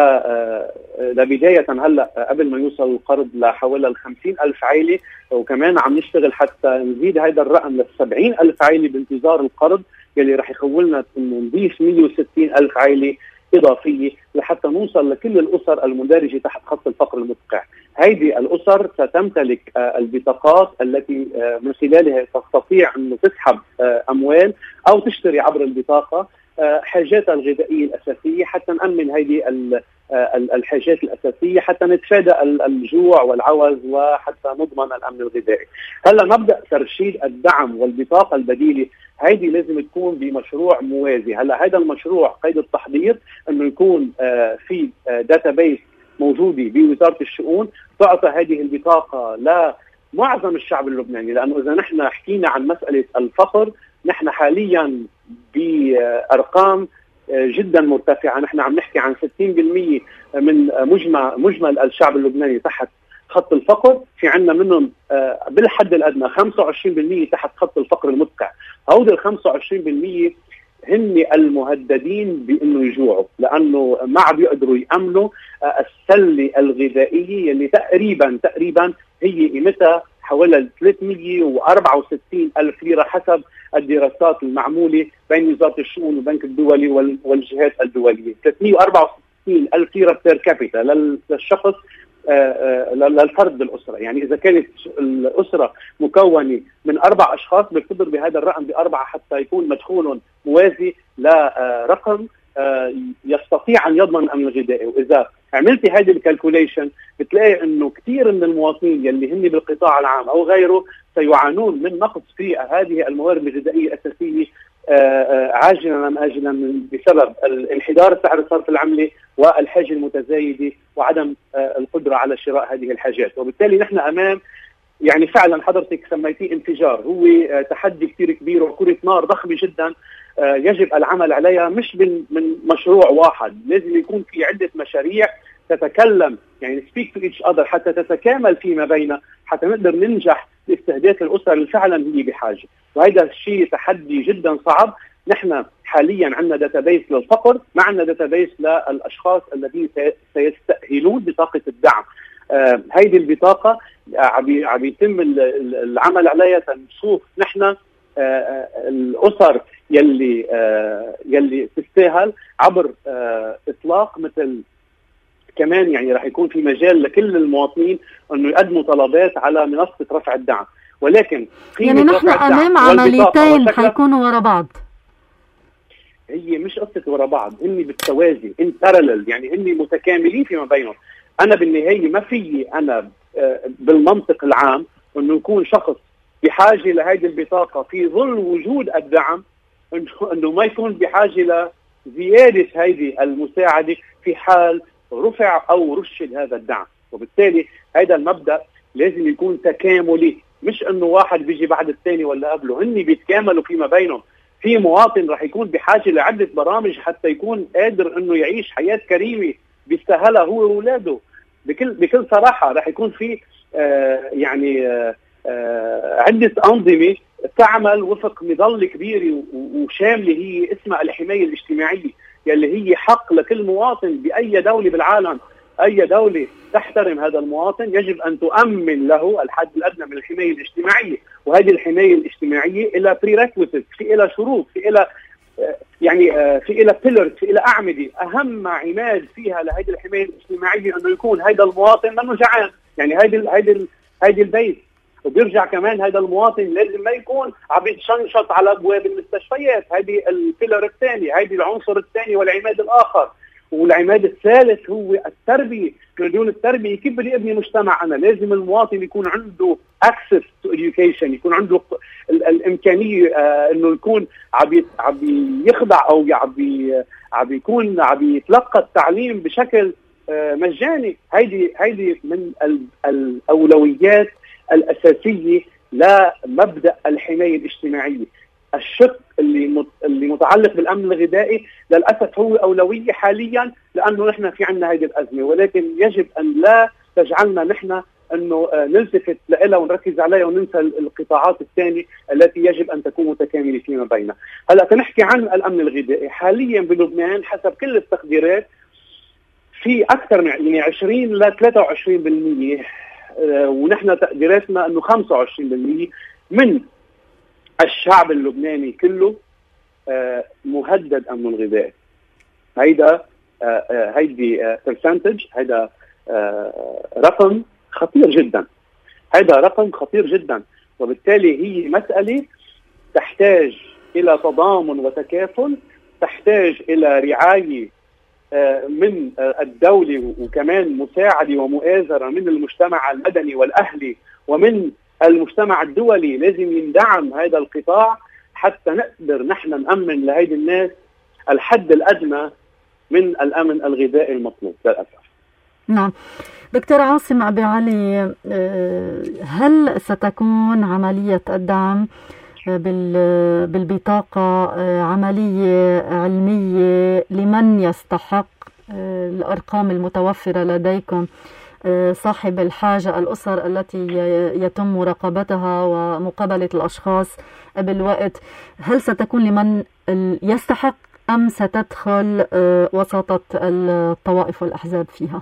لبداية هلا قبل ما يوصل القرض لحوالي الخمسين ألف عائلة، وكمان عم نشتغل حتى نزيد هذا الرقم للسبعين ألف عائلة بانتظار القرض يلي رح يخولنا انه نضيف مئة وستين ألف عائلة إضافية لحتى نوصل لكل الأسر المندرجة تحت خط الفقر المدقع. هذه الأسر ستمتلك البطاقات التي من خلالها تستطيع أن تسحب أموال أو تشتري عبر البطاقة حاجاتها الغذائية الأساسية حتى نأمن هذه الحاجات الأساسية، حتى نتفادى الجوع والعوز وحتى نضمن الأمن الغذائي. هلا نبدأ ترشيد الدعم والبطاقة البديلة، هذه لازم تكون بمشروع موازي. هلا هذا المشروع قيد التحضير انه يكون في داتابيس موجوده بوزاره الشؤون تعطى هذه البطاقه لمعظم الشعب اللبناني، لانه اذا نحن حكينا عن مساله الفقر نحن حاليا بارقام جدا مرتفعه، نحن عم نحكي عن ستين بالمئة من مجمل مجمل الشعب اللبناني تحت خط الفقر، في عندنا منهم بالحد الادنى خمسة وعشرين بالمئة تحت خط الفقر المدقع. هؤلاء ال خمسة وعشرين بالمئة هن المهددين بانه يجوعوا، لانه ما عم بيقدروا يامنوا السله الغذائيه اللي تقريبا تقريبا هي قيمتها حوالي ثلاثمئة وأربعة وستين ألف ليره حسب الدراسات المعموله بين وزاره الشؤون والبنك الدولي والجهات الدوليه. ثلاثمئة وأربعة وستين ألف ليره بير كابيتا للشخص للفرد بالأسرة. يعني إذا كانت الأسرة مكونة من أربع أشخاص بيقتدر بهذا الرقم بأربعة حتى يكون مدخول موازي لرقم يستطيع أن يضمن الأمن الغذائي. وإذا عملتي هذه الكالكوليشن بتلاقي أنه كثير من المواطنين يلي هن بالقطاع العام أو غيره سيعانون من نقص في هذه الموارد الغذائية الأساسية عاجلا أم آجلا بسبب الانحدار سعر الصرف العملي والحاجة المتزايدة وعدم القدرة على شراء هذه الحاجات. وبالتالي نحن أمام يعني فعلا حضرتك سميتيه انفجار، هو تحدي كثير كبير وكرة نار ضخمة جدا يجب العمل عليها، مش من مشروع واحد، لازم يكون في عدة مشاريع تتكلم يعني speak to each other حتى تتكامل فيما بيننا حتى نقدر ننجح باستهداف الأسرة اللي فعلا هي بحاجة. وهذا الشيء تحدي جدا صعب. نحن حاليا عندنا داتابيس للفقر، ما عندنا داتابيس للأشخاص الذين سيستأهلون بطاقة الدعم. آه هيدي البطاقة عم يتم العمل عليها تنشوف نحن آه الأسر يلي آه يلي تستاهل عبر آه إطلاق مثل كمان يعني راح يكون في مجال لكل المواطنين انه يقدموا طلبات على منصة رفع الدعم. ولكن يعني نحن امام عمليتين حيكونوا ورا بعض، هي مش قصة ورا بعض، هني بالتوازي ان بارالل، يعني هني متكاملين فيما بينهم. انا بالنهاية ما في انا بالمنطق العام انه يكون شخص بحاجة لهذه البطاقة في ظل وجود الدعم انه ما يكون بحاجة لزيادة هذه المساعدة في حال رفع أو رشد هذا الدعم. وبالتالي هذا المبدأ لازم يكون تكاملي، مش أنه واحد بيجي بعد الثاني ولا قبله، هني بيتكاملوا فيما بينهم. في مواطن رح يكون بحاجة لعدة برامج حتى يكون قادر أنه يعيش حياة كريمة بيستاهلها هو وأولاده. بكل بكل صراحة رح يكون في آه يعني آه آه عدة أنظمة تعمل وفق مظلة كبيرة وشاملة هي اسمها الحماية الاجتماعية، يلي هي حق لكل مواطن بأي دولة بالعالم. أي دولة تحترم هذا المواطن يجب أن تؤمن له الحد الأدنى من الحماية الاجتماعية. وهذه الحماية الاجتماعية إلى prerequisites، في إلى شروط، في إلى يعني في إلى pillars، في إلى أعمدة. أهم عماد فيها لهذه الحماية الاجتماعية أنه يكون هذا المواطن منه جعان، يعني هذه هذه هذه البيت. وبيرجع كمان هذا المواطن لازم ما يكون عم يتشنشط على ابواب المستشفيات، هذه البيلر الثاني، هذه العنصر الثاني والعماد الاخر. والعماد الثالث هو التربيه. بدون التربيه كيف بدي ابني مجتمع؟ انا لازم المواطن يكون عنده access to education، يكون عنده الامكانيه آه انه يكون عم عم يخضع او عم عم يكون عم يتلقى التعليم بشكل آه مجاني. هيدي هيدي من الاولويات الأساسية لمبدأ الحماية الاجتماعية. الشق اللي اللي متعلق بالأمن الغذائي للأسف هو أولوية حاليا لأنه نحن في عنا هذه الأزمة، ولكن يجب أن لا تجعلنا نحن انه نلتفت لها ونركز عليها وننسى القطاعات الثانيه التي يجب ان تكون متكامله فيما بينها. هلا تنحكي عن الامن الغذائي، حاليا بلبنان حسب كل التقديرات في اكثر من عشرين ل ثلاثة وعشرين بالمئة، ونحن تقديراتنا انه خمسة وعشرين بالمئة من الشعب اللبناني كله مهدد امنه الغذائي. هيدا هيدي برسنتج، هيدا رقم خطير جدا، هذا رقم خطير جدا، وبالتالي هي مسألة تحتاج إلى تضامن وتكافل، تحتاج إلى رعاية من الدولة وكمان مساعدة ومؤازرة من المجتمع المدني والأهلي ومن المجتمع الدولي. لازم يندعم هذا القطاع حتى نقدر نحن نأمن لهيدي الناس الحد الأدنى من الأمن الغذائي المطلوب للأسف. نعم دكتور عاصم أبي علي، هل ستكون عملية الدعم بالبطاقة عملية علمية لمن يستحق؟ الأرقام المتوفرة لديكم صاحب الحاجة، الأسر التي يتم مراقبتها ومقابلة الأشخاص بالوقت، هل ستكون لمن يستحق أم ستدخل وساطة الطوائف والأحزاب فيها؟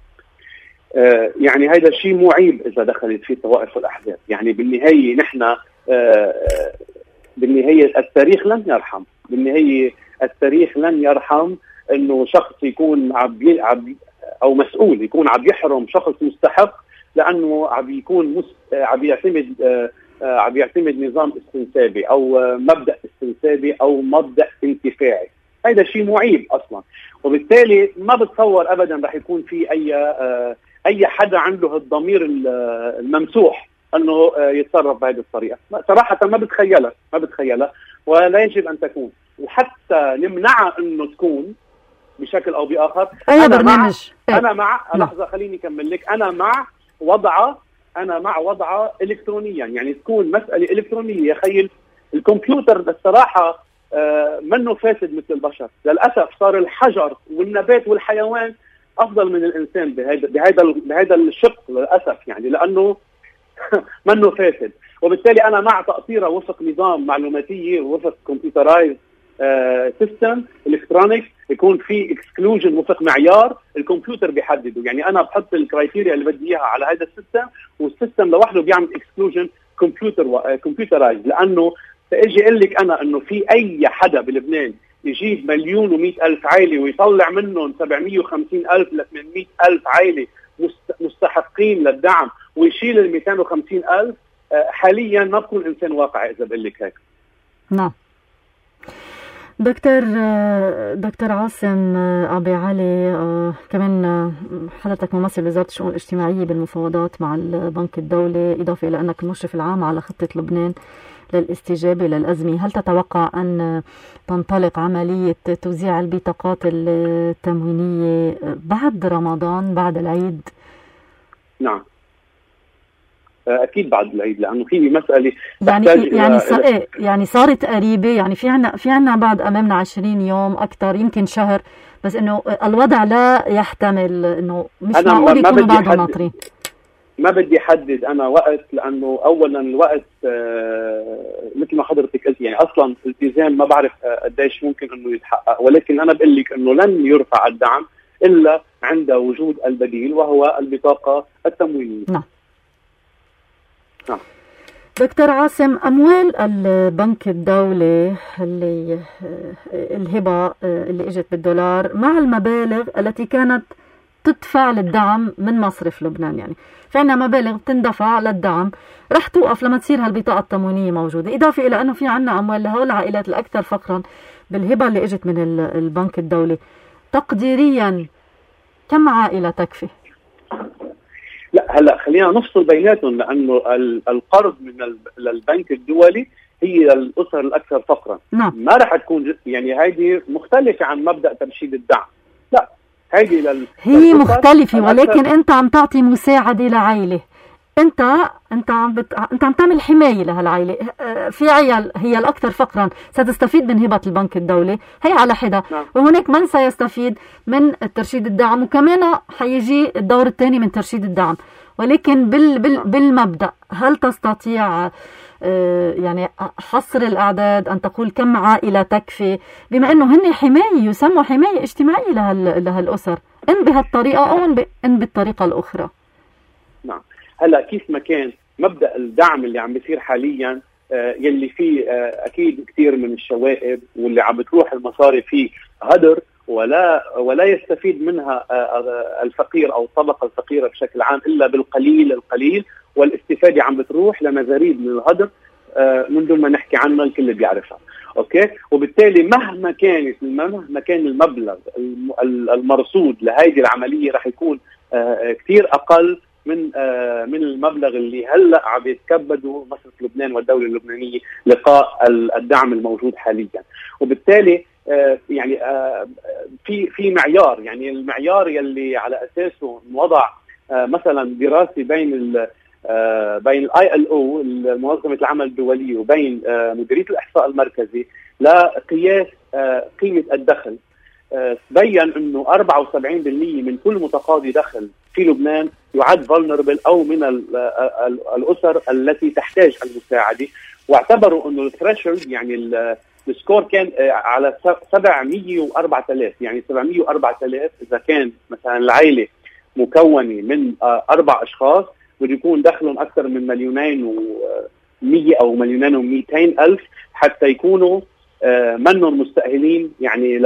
آه يعني هذا الشيء مو عيب إذا دخلت فيه الطوائف والأحزاب. يعني بالنهاية نحن آه بالنهاية التاريخ لن يرحم، بالنهاية التاريخ لن يرحم إنه شخص يكون عم عب أو مسؤول يكون عم يحرم شخص مستحق لأنه عم يكون مس... عم يعتمد آه عم يعتمد نظام استنسابي أو آه مبدأ استنسابي أو مبدأ انتفاعي. هذا شيء مو عيب أصلا، وبالتالي ما بتصور أبدا رح يكون في أي آه أي حدا عنده الضمير الممسوح أنه يتصرف بهذه الطريقة. صراحة ما بتخيلها ما بتخيلها ولا يجب أن تكون، وحتى نمنعها أنه تكون بشكل أو بآخر. أي أنا برنامج مع أنا مع لحظة خليني أكمل لك. أنا مع وضعها أنا مع وضعها إلكترونيا، يعني تكون مسألة إلكترونية. يخيل الكمبيوتر الصراحة آه منه فاسد مثل البشر للأسف. صار الحجر والنبات والحيوان افضل من الانسان بهذا بهذا بهذا الشق للاسف، يعني لانه منه فاسد. وبالتالي انا مع تقطيره وفق نظام معلوماتيه ووفق كمبيوترايز سيستم الكترونيك، يكون في اكسكلوجن وفق معيار الكمبيوتر بيحدده. يعني انا بحط الكرايتيريا اللي بدي اياها على هذا السيستم، والسيستم لوحده بيعمل اكسكلوجن كمبيوتر كمبيوترايز. لانه ساجي اقول لك انا انه في اي حدا بلبنان يجيب مليون ومئة ألف عائلة ويطلع منهم سبعمئة وخمسين ألف ل ثمانمئة ألف عائلة مستحقين للدعم ويشيل ال مئتين وخمسين ألف، حاليا ما بكون إنسان واقعي إذا بقول لك هيك. نعم دكتور دكتور عاصم أبي علي، كمان حضرتك ممثل وزارة الشؤون الاجتماعية بالمفاوضات مع البنك الدولي، إضافة إلى أنك المشرف العام على خطة لبنان للاستجابة للأزمة. هل تتوقع أن تنطلق عملية توزيع البطاقات التموينية بعد رمضان بعد العيد؟ نعم أكيد بعد العيد، لأنه في مسألة يعني يعني إلى... يعني صارت قريبة. يعني في عنا في عنا بعد أمامنا عشرين يوم أكثر يمكن شهر، بس إنه الوضع لا يحتمل إنه مش معقول يكونوا بعدهم ناطرين. ما بدي احدد انا وقت، لانه اولا الوقت آه مثل ما حضرتك قلت يعني اصلا التزام ما بعرف قديش آه ممكن انه يتحقق، ولكن انا بقول لك انه لن يرفع الدعم الا عند وجود البديل وهو البطاقه التموينيه. نعم. نعم. دكتور عاصم، اموال البنك الدولي اللي الهبه اللي اجت بالدولار مع المبالغ التي كانت تدفع للدعم من مصرف لبنان، يعني فعنا مبالغ تندفع للدعم رح توقف لما تصير هالبطاقة التموينية موجودة، إضافة إلى أنه في عنا أموال لهول العائلات الأكثر فقرا بالهبة اللي إجت من البنك الدولي. تقديريا كم عائلة تكفي؟ لا هلا خلينا نفصل بيناتهم، لأنه القرض من البنك الدولي هي الأسر الأكثر فقرا. نعم. ما رح تكون يعني هذه مختلفة عن مبدأ ترشيد الدعم، لا هي هي مختلفة، ولكن أنت عم تعطي مساعدة لعائلة انت انت عم بت... انت عم تعمل حمايه لهالعائله، في عيال هي الاكثر فقرا ستستفيد من هبه البنك الدولي، هي على حده، نعم. وهناك من سيستفيد من ترشيد الدعم، وكمان حيجي الدور الثاني من ترشيد الدعم. ولكن بال... بال... نعم. بالمبدا هل تستطيع يعني حصر الاعداد، ان تقول كم عائله تكفي، بما انه هن حمايه يسموا حمايه اجتماعيه لهال... لهالاسر، ان بهالطريقه او ان, ب... إن بالطريقه الاخرى؟ نعم. هلا كيف ما كان مبدا الدعم اللي عم بيصير حاليا آه يلي فيه آه اكيد كثير من الشوائب واللي عم بتروح المصاري فيه هدر، ولا ولا يستفيد منها آه الفقير او الطبقه الفقيره بشكل عام الا بالقليل القليل، والاستفاده عم بتروح لمزاريد من الهدر آه من دون ما نحكي عنها الكل بيعرفها. اوكي، وبالتالي مهما كانت مهما كان المبلغ المرصود لهذه العمليه رح يكون آه كثير اقل من آه من المبلغ اللي هلا عم يتكبدوا مصرف لبنان والدوله اللبنانيه لقاء الدعم الموجود حاليا. وبالتالي آه يعني آه في في معيار، يعني المعيار يلي على اساسه وضع آه مثلا دراسه بين ال آه بين الاي ال او منظمه العمل الدوليه وبين آه مديريه الاحصاء المركزي لقياس آه قيمه الدخل، آه تبين انه أربعة وسبعين بالمئة من كل متقاضي دخل في لبنان يعد vulnerable او من الاسر التي تحتاج المساعده، واعتبروا انه الثريشولد يعني السكور كان على سبعمئة وأربعة آلاف، يعني سبعمئة وأربعة آلاف اذا كان مثلا العائله مكونه من اربع اشخاص بده يكون دخلهم اكثر من مليونين ومية او مليونين ومئتين الف حتى يكونوا منهم مستأهلين يعني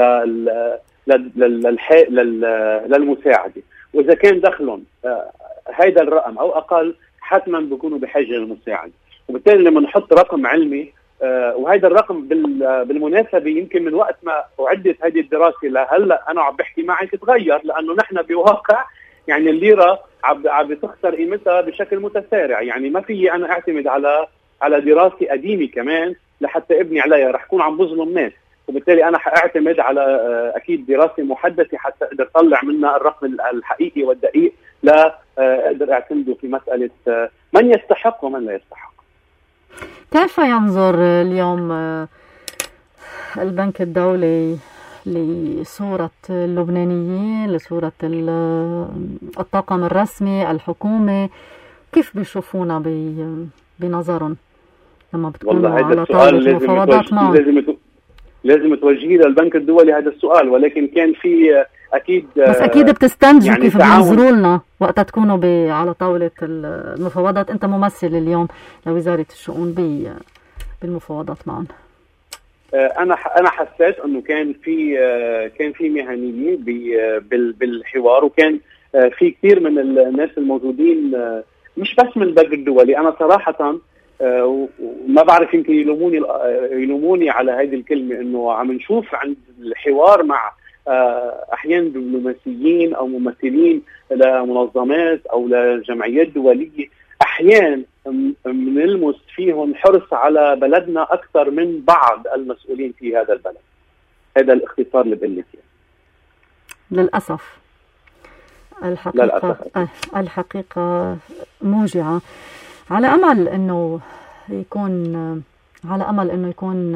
للمساعده. واذا كان دخلهم هيدا الرقم او اقل حتما بيكونوا بحاجه للمساعده. وبالتالي لما نحط رقم علمي آه وهذا الرقم بالمناسبه يمكن من وقت ما اعدت هذه الدراسه لهلا انا عم بحكي معك تغير، لانه نحن بواقع يعني الليره عم عم بتخسر قيمتها بشكل متسارع، يعني ما في انا اعتمد على على دراسه قديمه كمان لحتى ابني عليها، رح كون عم بظلم ناس. وبالتالي انا حاعتمد على اكيد دراسه محدثه حتى اقدر اطلع منها الرقم الحقيقي والدقيق، لا اقدر اعتمده في مساله من يستحق ومن لا يستحق. كيف ينظر اليوم البنك الدولي لصورة اللبنانيين، لصورة الطاقم الرسمي، الحكومة، كيف بيشوفونا بنظرهم لما بتكونوا على طاولة مفاوضات معهم؟ لازم لازم توجهي للبنك الدولي هذا السؤال، ولكن كان في اكيد بس اكيد بتستنتجوا يعني كيف بينظروا لنا وقت تكونوا على طاوله المفاوضات. انت ممثل اليوم لوزاره الشؤون بالمفاوضات معهم. انا انا حسيت انه كان في كان في مهنيه بالحوار، وكان في كثير من الناس الموجودين مش بس من البنك الدولي. انا صراحه وما بعرف يمكن يلوموني يلوموني على هذه الكلمه، انه عم نشوف عند الحوار مع احيانا دبلوماسيين او ممثلين لمنظمات او لجمعيات دوليه احيانا بنلمس فيهم حرص على بلدنا اكثر من بعض المسؤولين في هذا البلد. هذا الاختصار اللي بقول لك للاسف. الحقيقه للأسف. الحقيقه موجعه. على امل انه يكون على امل انه يكون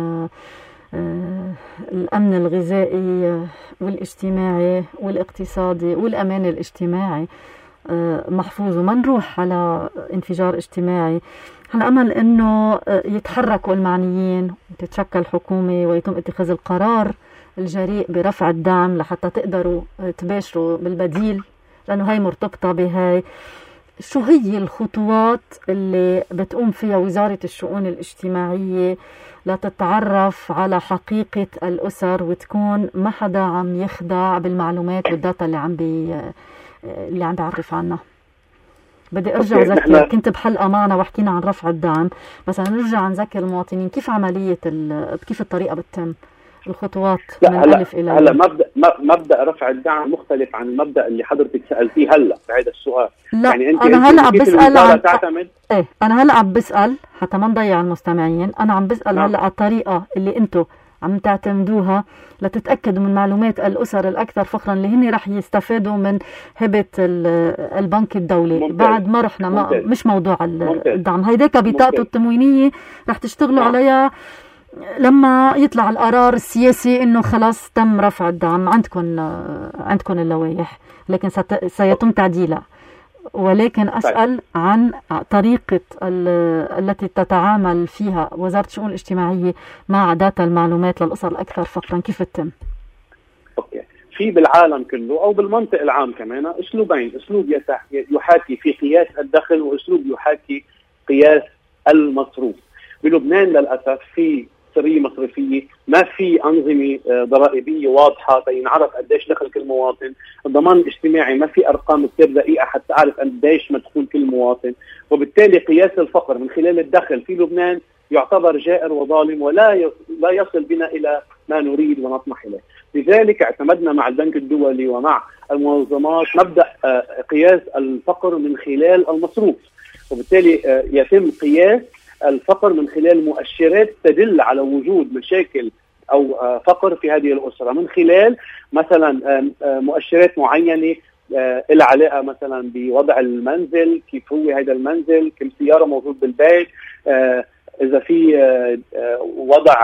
الامن الغذائي والاجتماعي والاقتصادي والامان الاجتماعي محفوظ، وما نروح على انفجار اجتماعي. على امل انه يتحركوا المعنيين وتتشكل حكومه ويتم اتخاذ القرار الجريء برفع الدعم لحتى تقدروا تباشروا بالبديل، لانه هاي مرتبطه بهاي. شو هي الخطوات اللي بتقوم فيها وزارة الشؤون الاجتماعية لتتعرف على حقيقة الأسر وتكون ما حدا عم يخدع بالمعلومات والداتا اللي عم بي اللي عم بعرف عنها؟ بدي ارجع اذكر، كنت بحلقة معنا وحكينا عن رفع الدعم، بس نرجع نذكر المواطنين كيف عملية كيف الطريقة بتتم، الخطوات من الف الى هلا مبدا مبدا رفع الدعم مختلف عن المبدا اللي حضرتك سالتيه هلا بهذا السؤال. لا يعني انت انا هلا عم بسال عن تعتمد ايه انا هلا عم بسال حتى ما نضيع المستمعين. انا عم بسال هلا على الطريقه اللي انتم عم تعتمدوها لتتأكدوا من معلومات الأسر الأكثر فقرا اللي هن رح يستفادوا من هبة البنك الدولي؟ ممتاز. بعد ما رحنا ما مش موضوع الدعم، هيداك بطاقته التموينية رح تشتغلوا نعم. عليها لما يطلع القرار السياسي انه خلاص تم رفع الدعم. عندكم عندكم اللوائح لكن سيتم تعديلها، ولكن أسأل عن طريقة التي تتعامل فيها وزارة الشؤون الاجتماعية مع داتا المعلومات للأسر الأكثر فقرا، كيف تتم؟ أوكي. في بالعالم كله أو بالمنطق العام كمان أسلوبين، أسلوب يحاكي في قياس الدخل وأسلوب يحاكي قياس المصروف. بلبنان للأسف في سرية مصرفية، ما في أنظمة ضرائبية واضحة ينعرف قديش دخل كل مواطن، الضمان الاجتماعي ما في أرقام كثير دقيقة حتى أعرف قديش مدخول كل مواطن، وبالتالي قياس الفقر من خلال الدخل في لبنان يعتبر جائر وظالم ولا لا يصل بنا إلى ما نريد ونطمح إليه. لذلك اعتمدنا مع البنك الدولي ومع المنظمات مبدأ قياس الفقر من خلال المصروف، وبالتالي يتم قياس الفقر من خلال مؤشرات تدل على وجود مشاكل أو فقر في هذه الأسرة، من خلال مثلا مؤشرات معينة لها علاقة مثلا بوضع المنزل، كيف هو هذا المنزل، كم سيارة موجود بالبيت، إذا في وضع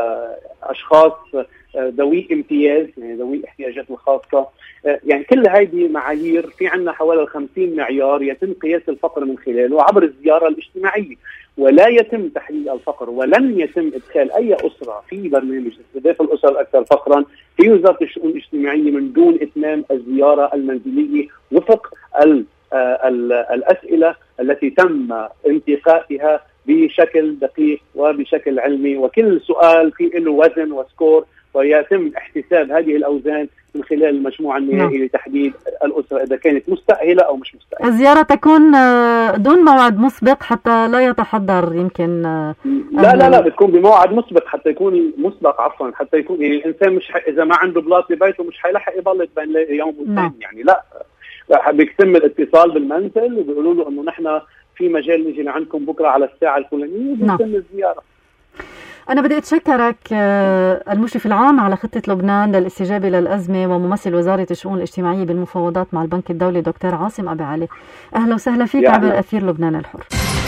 أشخاص ذوي امتياز يعني ذوي احتياجات الخاصة، يعني كل هذه معايير في عندنا حوالي خمسين معيار يتم قياس الفقر من خلاله عبر الزيارة الاجتماعية، ولا يتم تحليل الفقر ولن يتم إدخال أي أسرة في برنامج استهداف الأسر الأكثر فقرا في وزارة الشؤون الاجتماعية من دون إتمام الزيارة المنزلية وفق ال ال الأسئلة التي تم انتقائها بشكل دقيق وبشكل علمي، وكل سؤال فيه له وزن وسكور ويتم احتساب هذه الأوزان من خلال المجموعة النهائية لتحديد الأسرة إذا كانت مستأهلة أو مش مستأهلة. الزيارة تكون دون موعد مسبق حتى لا يتحضر يمكن لا لا لا بتكون بموعد مسبق حتى يكون مسبق عفوا حتى يكون يعني الإنسان مش ح... إذا ما عنده بلاط ببيته مش حيلحق يبلط بين يوم والثاني يعني لا بيتم الاتصال بالمنزل وبيقولوا له إنه نحن في مجال نجي لعندكم بكرة على الساعة الفلانية وبيتم الزيارة. أنا بدي أتشكرك المشرف العام على خطة لبنان للاستجابة للأزمة وممثل وزارة الشؤون الاجتماعية بالمفاوضات مع البنك الدولي دكتور عاصم أبي علي. أهلا وسهلا فيك عبر أثير لبنان الحر.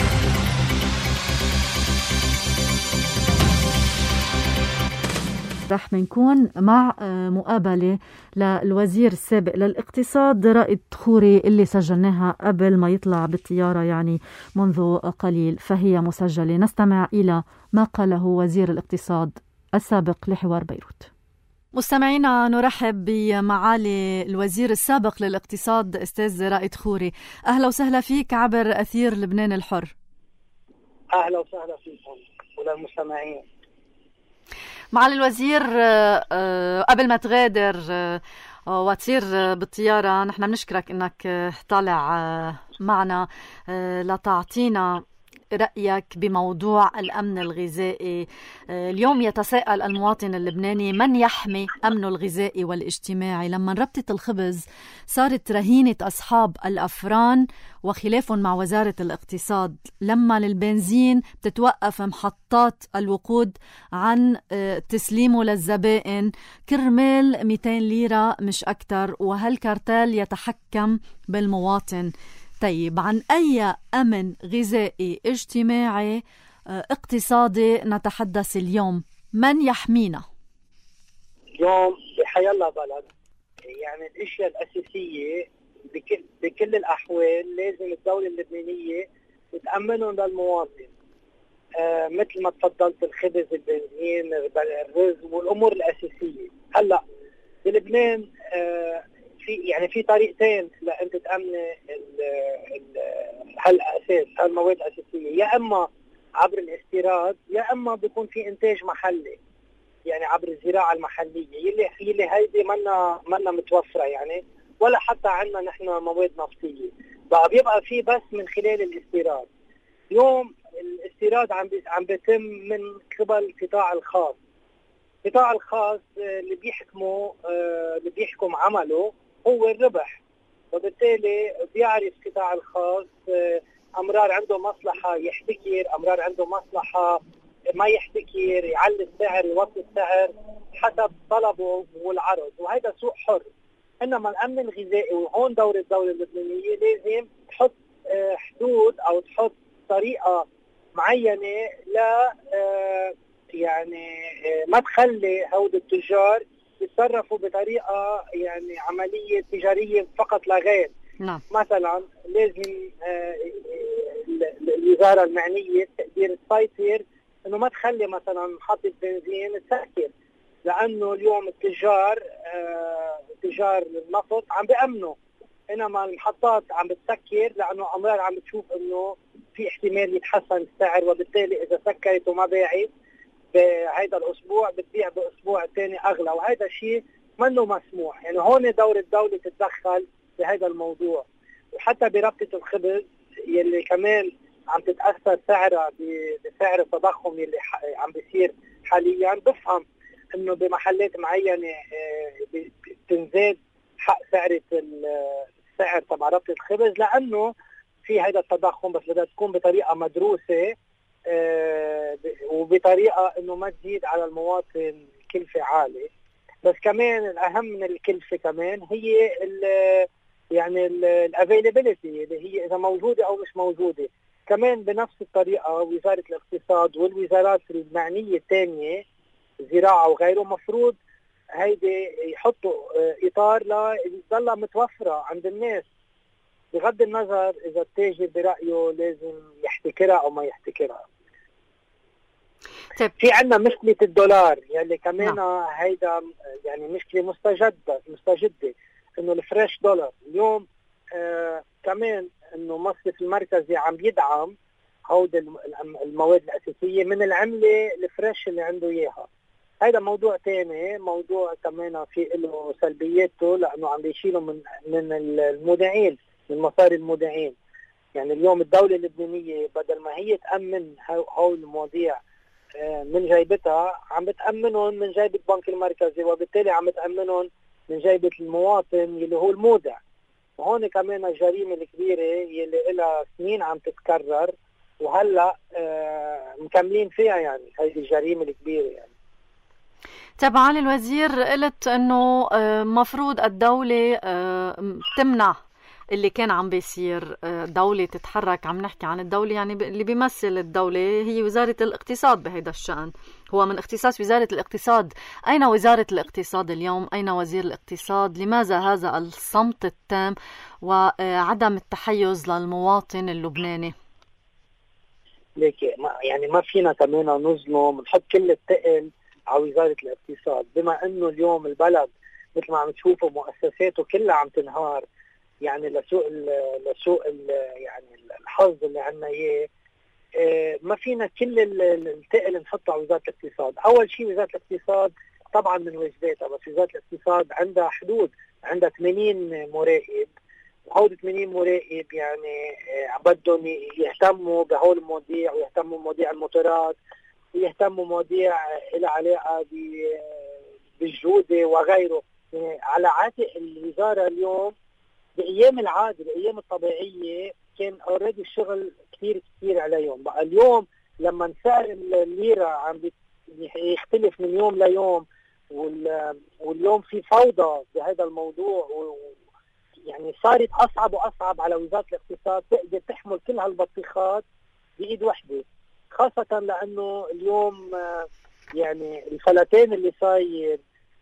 رح نكون مع مقابلة للوزير السابق للاقتصاد رائد خوري اللي سجلناها قبل ما يطلع بالطيارة يعني منذ قليل، فهي مسجلة. نستمع إلى ما قاله وزير الاقتصاد السابق لحوار بيروت. مستمعينا نرحب بمعالي الوزير السابق للاقتصاد أستاذ رائد خوري. أهلا وسهلا فيك عبر أثير لبنان الحر. أهلا وسهلا فيكم وللمستمعين. معالي الوزير قبل ما تغادر وتطير بالطيارة نحن بنشكرك انك طالع معنا لتعطينا رأيك بموضوع الأمن الغذائي. اليوم يتساءل المواطن اللبناني من يحمي أمنه الغذائي والاجتماعي لما ربطة الخبز صارت رهينة أصحاب الأفران وخلافهم مع وزارة الاقتصاد، لما للبنزين بتتوقف محطات الوقود عن تسليمه للزبائن كرمال مئتين ليرة مش أكتر، وهالكارتال يتحكم بالمواطن. طيب عن أي أمن غذائي اجتماعي اقتصادي نتحدث اليوم؟ من يحمينا؟ اليوم بحيالله بلد يعني الاشياء الأساسية بكل, بكل الأحوال لازم الدولة اللبنانية تتأمنهم للمواطن، آه مثل ما تفضلت الخبز، البنزين، الرز والأمور الأساسية. هلأ بلبنان آه في يعني في طريقتين لأنت تأمن هالأساس هالمواد الأساسية، يا إما عبر الاستيراد يا إما بيكون في إنتاج محلي يعني عبر الزراعة المحلية يلي يلي هيدي منا منا متوفرة يعني ولا حتى عندنا نحن مواد نفطية، بقى بيبقى في بس من خلال الاستيراد. اليوم الاستيراد عم عم بيتم من قبل القطاع الخاص. القطاع الخاص اللي بيحكمه اللي بيحكم عمله هو الربح، وبالتالي بيعرف القطاع الخاص أمرار عنده مصلحة يحتكر، أمرار عنده مصلحة ما يحتكر، يعلي السعر يوطي السعر حسب طلبه والعرض، وهذا سوق حر. انما الامن الغذائي وهون دور الدوله اللبنانيه لازم تحط حدود او تحط طريقه معينه لا يعني ما تخلي هؤلاء التجار يتصرفوا بطريقه يعني عمليه تجاريه فقط لا غير. نعم. مثلا لازم الوزاره المعنيه تقدر تسيطر انه ما تخلي مثلا محطه بنزين تسكر، لانه اليوم التجار تجار النفط عم بيأمنوا، انما المحطات عم بتسكر لانه امرار عم بتشوف انه في احتمال يتحسن السعر، وبالتالي اذا سكرت وما باعت بهيدا الاسبوع بتبيع باسبوع الثاني اغلى، وهذا الشيء منه مسموح. يعني هون دور الدوله تتدخل بهذا الموضوع. وحتى بربطه الخبز يلي كمان عم تتاثر سعرها بسعر التضخم يلي عم بيصير حاليا، بفهم انه بمحلات معينه بتنزاد حق سعر السعر تبع ربطه الخبز لانه في هذا التضخم، بس بدها تكون بطريقه مدروسه وبطريقه انه ما تزيد على المواطن كلفه عاليه. بس كمان الاهم من الكلفه كمان هي ال يعني الافيلابيلتي اللي هي اذا موجوده او مش موجوده. كمان بنفس الطريقه وزاره الاقتصاد والوزارات المعنيه الثانيه زراعه وغيره مفروض هيدي يحطوا اطار لتضلها متوفره عند الناس، بغض النظر اذا التاجر برايه لازم يحتكرها او ما يحتكرها. طيب. في عندنا مشكله الدولار يلي كمان نعم. هيدا يعني مشكله مستجده مستجده انه الفريش دولار اليوم آه كمان انه المصرف المركزي عم يدعم هود المواد الاساسيه من العمله الفريش اللي عنده اياها. هذا موضوع ثاني، موضوع كمان في له سلبياته لانه عم بيشيلوا من من المودعين، من مصاري المودعين. يعني اليوم الدوله اللبنانيه بدل ما هي تامن هول المواضيع من جيبتها عم بتامنهم من جيبه البنك المركزي، وبالتالي عم بتامنهم من جيبه المواطن اللي هو المودع. وهون كمان الجريمه الكبيره يلي لها سنين عم تتكرر وهلا آه مكملين فيها، يعني هذه الجريمه الكبيره. يعني طبعا الوزير قلت انه مفروض الدولة تمنع اللي كان عم بيصير، دولة تتحرك. عم نحكي عن الدولة يعني اللي بيمثل الدولة هي وزارة الاقتصاد بهذا الشأن، هو من اختصاص وزارة الاقتصاد. أين وزارة الاقتصاد اليوم؟ أين وزير الاقتصاد؟ لماذا هذا الصمت التام وعدم التحيز للمواطن اللبناني؟ ليك يعني ما فينا كمان نظلم نحط كل الثقل على وزارة الاقتصاد، بما انه اليوم البلد مثل ما عم تشوفوا مؤسساته كلها عم تنهار. يعني لسوء لسوء يعني الحظ اللي عندنا اياه ما فينا كل الثقل نحطه على وزارة الاقتصاد. اول شيء وزارة الاقتصاد طبعا من واجباتها، بس وزارة الاقتصاد عندها حدود، عندها ثمانين مراقب، وهول ثمانين مراقب يعني بدهم يهتموا بهول المواضيع ويهتموا بمواضيع الموتورات ويهتموا مواضيع لها علاقه بالجوده وغيره. يعني على عاتق الوزاره اليوم بايام العاده الايام الطبيعيه كان اوريدي الشغل كثير كثير عليهم. بقى اليوم لما سعر الليره عم يختلف من يوم ليوم واليوم في فوضى بهذا الموضوع، يعني صارت اصعب واصعب على وزاره الاقتصاد تقدر تحمل كل هالبطيخات بايد وحده، خاصة لأنه اليوم يعني الفلتين اللي صاير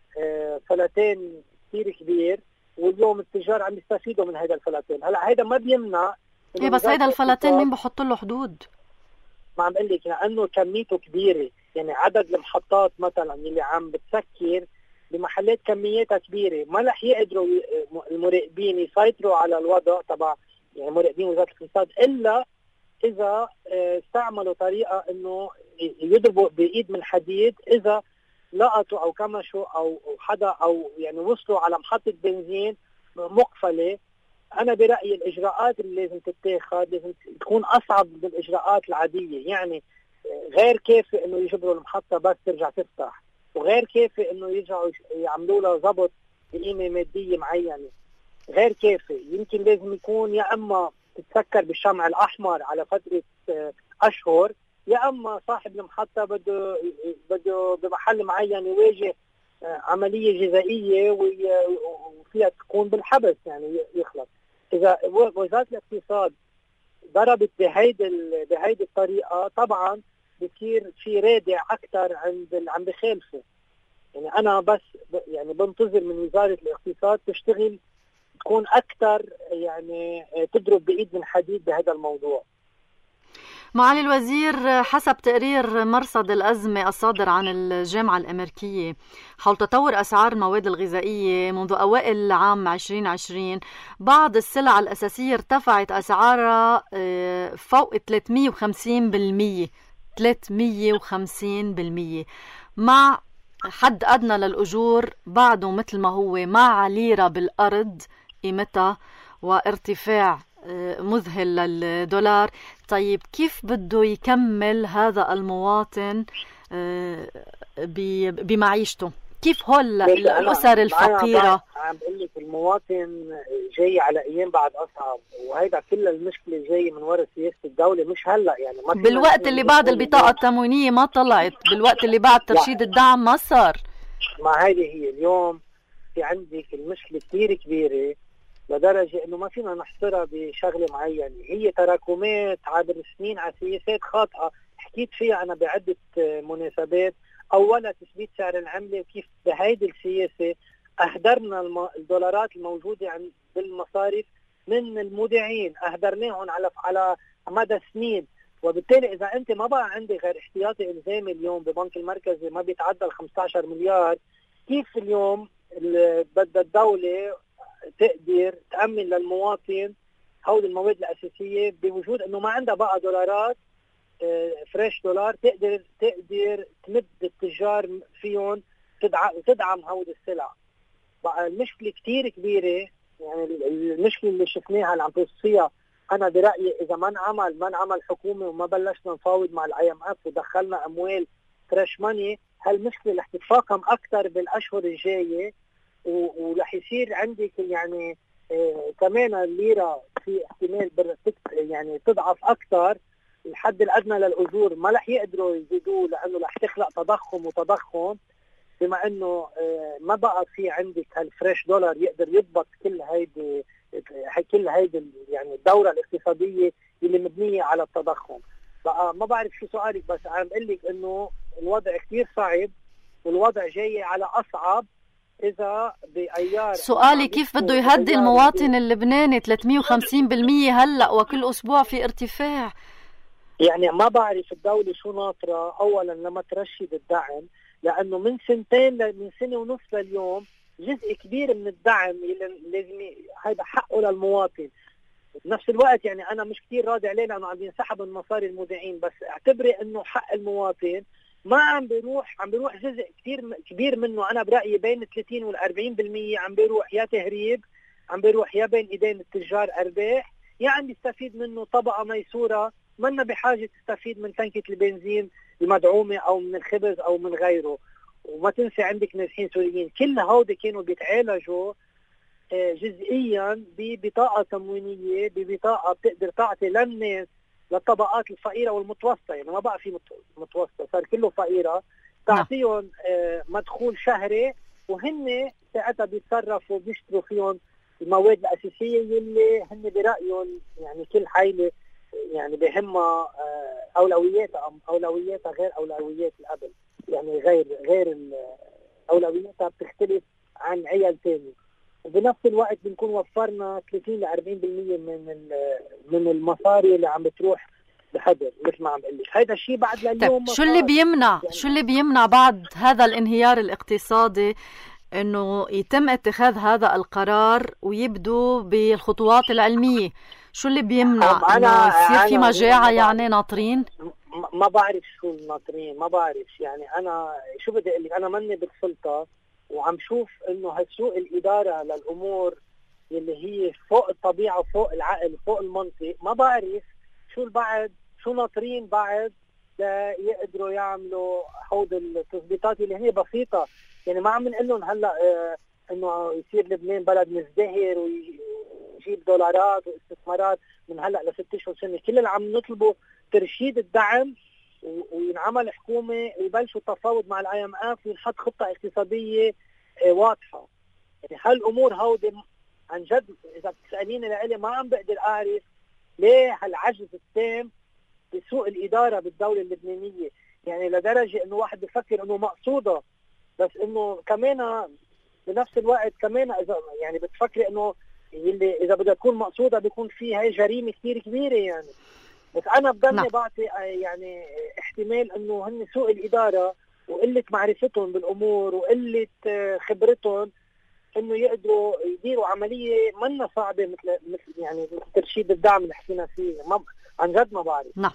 فلتين كثير كبير، واليوم التجار عم يستفيدوا من هذا الفلتين. هلا هذا ما بيمنع إيه، بس هذا الفلتين مين بحط له حدود؟ ما عم بقول لك لأنه كميته كبيرة. يعني عدد المحطات مثلا اللي عم بتسكر بمحلات كمياتها كبيرة، ما رح يقدروا المراقبين يسيطروا على الوضع تبع يعني مراقبين وزارة الاقتصاد إلا إذا استعملوا طريقة إنه يضربوا بإيد من حديد إذا لقطوا أو كمشوا أو حدا أو يعني وصلوا على محطة بنزين مقفلة. أنا برأيي الإجراءات اللي لازم تتاخد لازم تكون أصعب من الإجراءات العادية. يعني غير كافي إنه يجبروا المحطة بس ترجع تفتح، وغير كافي إنه يرجعوا يعملوا لها ضبط بقيمة مادية معينة، غير كافي. يمكن لازم يكون يا أما تتسكر بالشمع الأحمر على فترة أشهر يا اما صاحب المحطه بده بده بمحل معين يواجه عمليه جزائيه وفيها تكون بالحبس يعني يخلص. اذا وزاره الاقتصاد ضربت بهيدي بهيدي الطريقه طبعا بصير في رادع اكثر عند عم بخالفه. يعني انا بس يعني بنتظر من وزاره الاقتصاد تشتغل تكون اكثر يعني تضرب بايد من حديد بهذا الموضوع. معالي الوزير، حسب تقرير مرصد الأزمة الصادر عن الجامعة الأمريكية حول تطور أسعار المواد الغذائية منذ أوائل عام عشرين عشرين، بعض السلع الأساسية ارتفعت أسعارها فوق ثلاثمية وخمسين بالمية ثلاثمية وخمسين بالمية، مع حد أدنى للأجور بعده مثل ما هو، مع ليرة بالأرض قيمتها وارتفاع مذهل للدولار. طيب كيف بده يكمل هذا المواطن بمعيشته؟ كيف هول الأسر الفقيرة؟ عم بقول لك المواطن جاي على أيام بعد أصعب، وهيدا كل المشكلة جاي من وراء سياسة الدولة، مش هلا يعني ما بالوقت اللي بعد البطاقة التموينية ما طلعت، بالوقت اللي بعد ترشيد الدعم ما صار. ما هذه هي اليوم في عندك المشكلة كثير كبيرة لدرجة انه ما فينا نحصرها بشغلة معينة، هي تراكمات عبر السنين على سياسات خاطئة حكيت فيها انا بعدة مناسبات. اولا تثبيت سعر العملة، وكيف بهيدي السياسة اهدرنا الدولارات الموجودة عند بالمصارف من المودعين، اهدرناهم على على مدى سنين. وبالتالي اذا انت ما بقى عندك غير احتياطي الزامي اليوم ببنك المركزي ما بيتعدى ال خمسة عشر مليار، كيف اليوم بدها الدولة تقدر تأمن للمواطن هول المواد الأساسية بوجود أنه ما عندها بقى دولارات فريش دولار تقدر تقدر تمد التجار فيهم تدعم هول السلع؟ بقى المشكلة كتير كبيرة. يعني المشكلة اللي شفناها اللي عم توصيها أنا برأيي إذا ما انعمل ما انعمل حكومة وما بلشنا نفاوض مع الآي إم إف ودخلنا أموال فريش ماني، هالمشكلة رح تتفاقم أكثر بالأشهر الجاية، ورح يصير عندك يعني آه كمان الليرة في احتمال يعني تضعف أكثر. الحد الأدنى للأجور ما رح يقدروا يزيدوه لأنه رح تخلق تضخم وتضخم، بما أنه آه ما بقى في عندك هالفريش دولار يقدر يضبط كل هيدي كل هيدي يعني الدورة الاقتصادية اللي مبنية على التضخم. بقى ما بعرف شو سؤالك، بس عم بقول لك إنه الوضع كتير صعب والوضع جاي على أصعب. إذا بأيار سؤالي كيف بده يهدي المواطن اللبناني ثلاثمية وخمسين بالمية هلأ وكل أسبوع في ارتفاع؟ يعني ما بعرف الدولة شو ناطرة أولا لما ترشد الدعم، لأنه من سنتين من سنة ونص لليوم جزء كبير من الدعم اللي لازم هذا حقه للمواطن. بنفس الوقت يعني أنا مش كتير راضي عليه لأنه عم ينسحب من مصاري المودعين، بس اعتبري إنه حق المواطن ما عم بيروح عم بيروح جزء كتير كبير منه. أنا برأيي بين ثلاثين والأربعين بالمية عم بيروح يا تهريب، عم بيروح يا بين إيدين التجار أرباح، يا عم يستفيد منه طبقة ميسورة منا بحاجة تستفيد من تنكة البنزين المدعومة أو من الخبز أو من غيره. وما تنسي عندك نازحين سوريين، كل هودي كانوا بيتعالجوا جزئيا ببطاقة تموينية، ببطاقة بتقدر تعطي للناس للطبقات الفقيرة والمتوسطة. يعني ما بقى في متوسطة، صار كله فقيرة، تعطيهم مدخول شهري وهن ساعتها بيتصرفوا بيشتروا فيهم المواد الأساسية اللي هن برأيهم يعني كل حيلة يعني بهمها أولوياتها أولوياتها غير أولويات القبل، يعني غير غير أولوياتها بتختلف عن عيال تاني. وبنفس الوقت بنكون وفرنا ثلاثين لأربعين بالمية من من المصاري اللي عم بتروح بحذر مثل ما عم بقول لك. هذا الشيء بعد لليوم شو اللي بيمنع يعني شو اللي بيمنع بعد هذا الانهيار الاقتصادي انه يتم اتخاذ هذا القرار ويبدو بالخطوات العلمية؟ شو اللي بيمنع انه يصير في مجاعة؟ يعني ناطرين ما بعرف شو الناطرين، ما بعرف يعني انا شو بدي اقول لك، انا مني بالسلطة وعم شوف انه هالسوء الاداره للامور اللي هي فوق الطبيعه وفوق العقل وفوق المنطق. ما بعرف شو البعد شو ناطرين بعد لا يقدروا يعملوا حوض التثبيطات اللي هي بسيطه. يعني ما عم نقول لهم هلا اه انه يصير لبنان بلد مزدهر ويجيب دولارات واستثمارات من هلا لست اشهر سنه. كل اللي عم نطلبه ترشيد الدعم وينعمل حكومة ويبلشوا التفاوض مع الاي ام اف وينحط خطة اقتصادية واضحة. يعني هالأمور هودي عن جد إذا بتسأليني لإلي ما عم بقدر أعرف ليه هالعجز التام بسوء الإدارة بالدولة اللبنانية. يعني لدرجة إنه واحد بفكر إنه مقصودة، بس إنه كمان بنفس الوقت كمان إذا يعني بتفكر إنه اللي إذا بدها تكون مقصودة بيكون فيه هاي جريمة كتير كبيرة يعني. بس أنا بضلني نعم. بعطي يعني احتمال إنه هن سوء الإدارة وقلة معرفتهم بالأمور وقلة خبرتهم إنه يقدروا يديروا عملية منا صعبة مثل مثل يعني ترشيد الدعم اللي حكينا فيه. ما عن جد ما بعرف. نعم.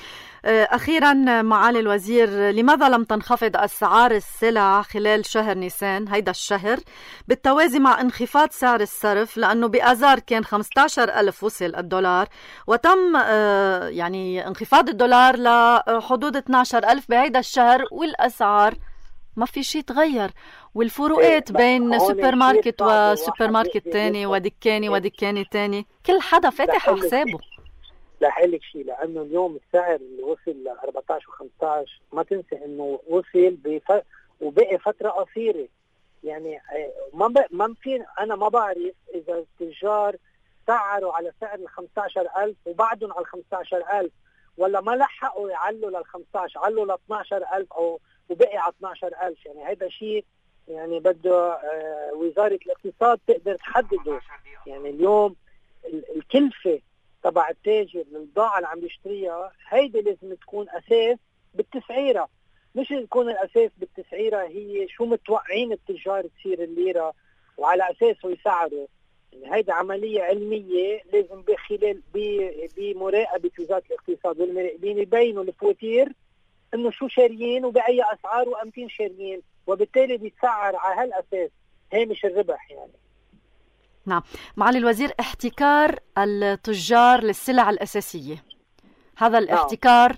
أخيرا معالي الوزير، لماذا لم تنخفض أسعار السلع خلال شهر نيسان هيدا الشهر بالتوازي مع انخفاض سعر الصرف؟ لأنه بآذار كان خمسة عشر ألف وصل الدولار وتم يعني انخفاض الدولار لحدود اثني عشر ألف بهيدا الشهر والأسعار ما في شيء تغير، والفروقات بين سوبر ماركت وسوبر ماركت تاني ودكاني ودكاني تاني كل حدا فاتح حسابه. لا حقلك شيء، لأنه اليوم السعر اللي وصل ل أربعة عشر وخمسة عشر ما تنسى إنه وصل بف... وبقي فترة قصيرة. يعني ما ب... ما في أنا ما بعرف إذا التجار سعروا على سعر ال خمسة عشر ألف وبعدهم على ال خمسة عشر ألف، ولا ما لحقوا يعلوا لل خمسة عشر، علوا ل اثني عشر ألف أو وبقي على اثني عشر ألف. يعني هذا شيء يعني بده آه وزارة الاقتصاد تقدر تحدده. يعني اليوم الكلفة تبع التاجر للبضاعة اللي عم يشتريها هيدي لازم تكون أساس بالتسعيرة، مش تكون الأساس بالتسعيرة هي شو متوقعين التجار تصير الليرة وعلى أساسه يسعروا. يعني هيدي عملية علمية لازم بخلال بمراقبة وزارة الاقتصاد والمراقبين يبينوا الفواتير إنه شو شاريين وبأي أسعار وأمتين شاريين، وبالتالي بيتسعر على هالأساس هامش الربح. يعني نعم. معالي الوزير، احتكار التجار للسلع الأساسية، هذا الاحتكار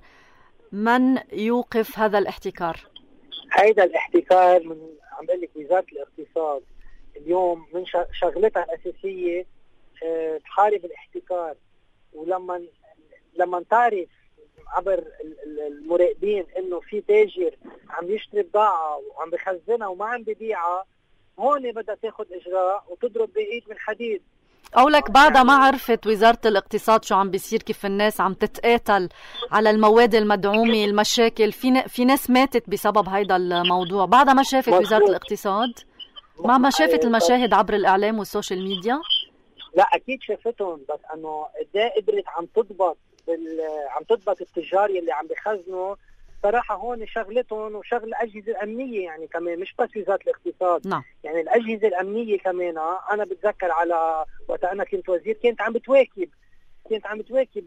من يوقف هذا الاحتكار؟ هذا الاحتكار من عم بقول لك وزارة الاقتصاد اليوم من شغلتها الأساسية اه تحارب الاحتكار. ولما لما تعرف عبر المراقبين انه في تاجر عم يشتري بضاعة وعم بخزنها وما عم ببيعها، هون بدها تاخد اجراء وتضرب بايد من حديد. او لك بعدها ما عرفت وزارة الاقتصاد شو عم بيصير، كيف الناس عم تتقاتل على المواد المدعومة، المشاكل في في ناس ماتت بسبب هيدا الموضوع، بعدها ما شافت وزارة الاقتصاد؟ ما ما شافت المشاهد عبر الاعلام والسوشيال ميديا؟ لا اكيد شافتهم، بس انه قد ايه قدرت عم تضبط عم تضبط التجار اللي عم بخزنوا. صراحة هون شغلتهم وشغل الأجهزة الأمنية يعني كمان، مش بس وزارة الاقتصاد. نعم. يعني الأجهزة الأمنية كمان. أنا بتذكر على وقت أنا كنت وزير كنت عم بتواكب كنت عم بتواكب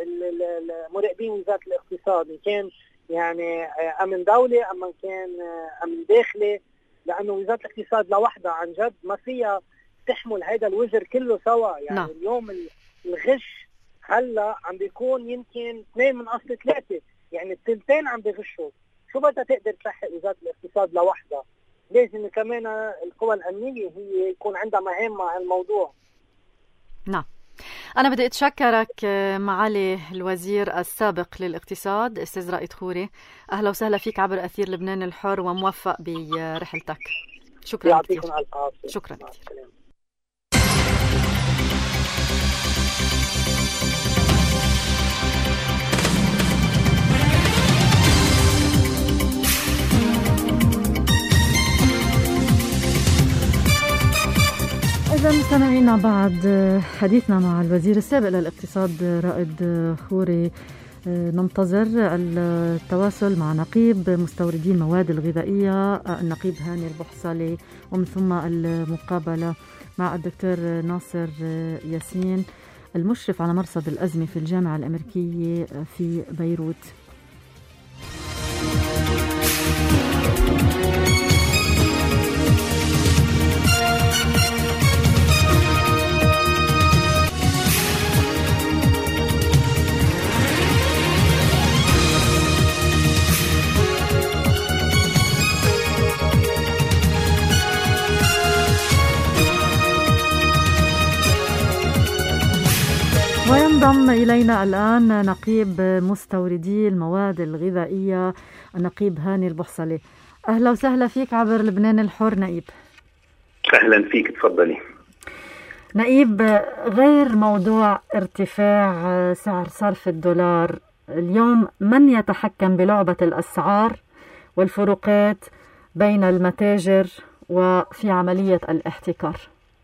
مراقبين وزارة الاقتصاد، إن كان يعني أمن دولة أما كان أمن داخلي، لأنه وزارة الاقتصاد لوحدها عن جد ما فيها تحمل هذا الوزر كله سوا. يعني نعم. اليوم الغش هلا عم بيكون يمكن اثنين من أصل ثلاثة، يعني الثلثين عم بيغشوا. شو بدها تقدر تلحق وزارة الاقتصاد لوحدها؟ لازم كمان القوى الأمنية هي يكون عندها مهام مع الموضوع. نعم. أنا بدي أتشكرك معالي الوزير السابق للاقتصاد أستاذ رائد خوري، أهلا وسهلا فيك عبر أثير لبنان الحر وموفق برحلتك. شكرا كثير. شكرا كثير. إذا مستمعينا، بعد حديثنا مع الوزير السابق للاقتصاد رائد خوري ننتظر التواصل مع نقيب مستوردي المواد الغذائية النقيب هاني البحصلي، ومن ثم المقابلة مع الدكتور ناصر ياسين المشرف على مرصد الأزمة في الجامعة الأمريكية في بيروت. وينضم إلينا الآن نقيب مستوردي المواد الغذائية النقيب هاني البحصلي. أهلا وسهلا فيك عبر لبنان الحر نقيب. أهلا فيك، تفضلي. نقيب، غير موضوع ارتفاع سعر صرف الدولار اليوم، من يتحكم بلعبة الأسعار والفروقات بين المتاجر وفي عملية الاحتكار؟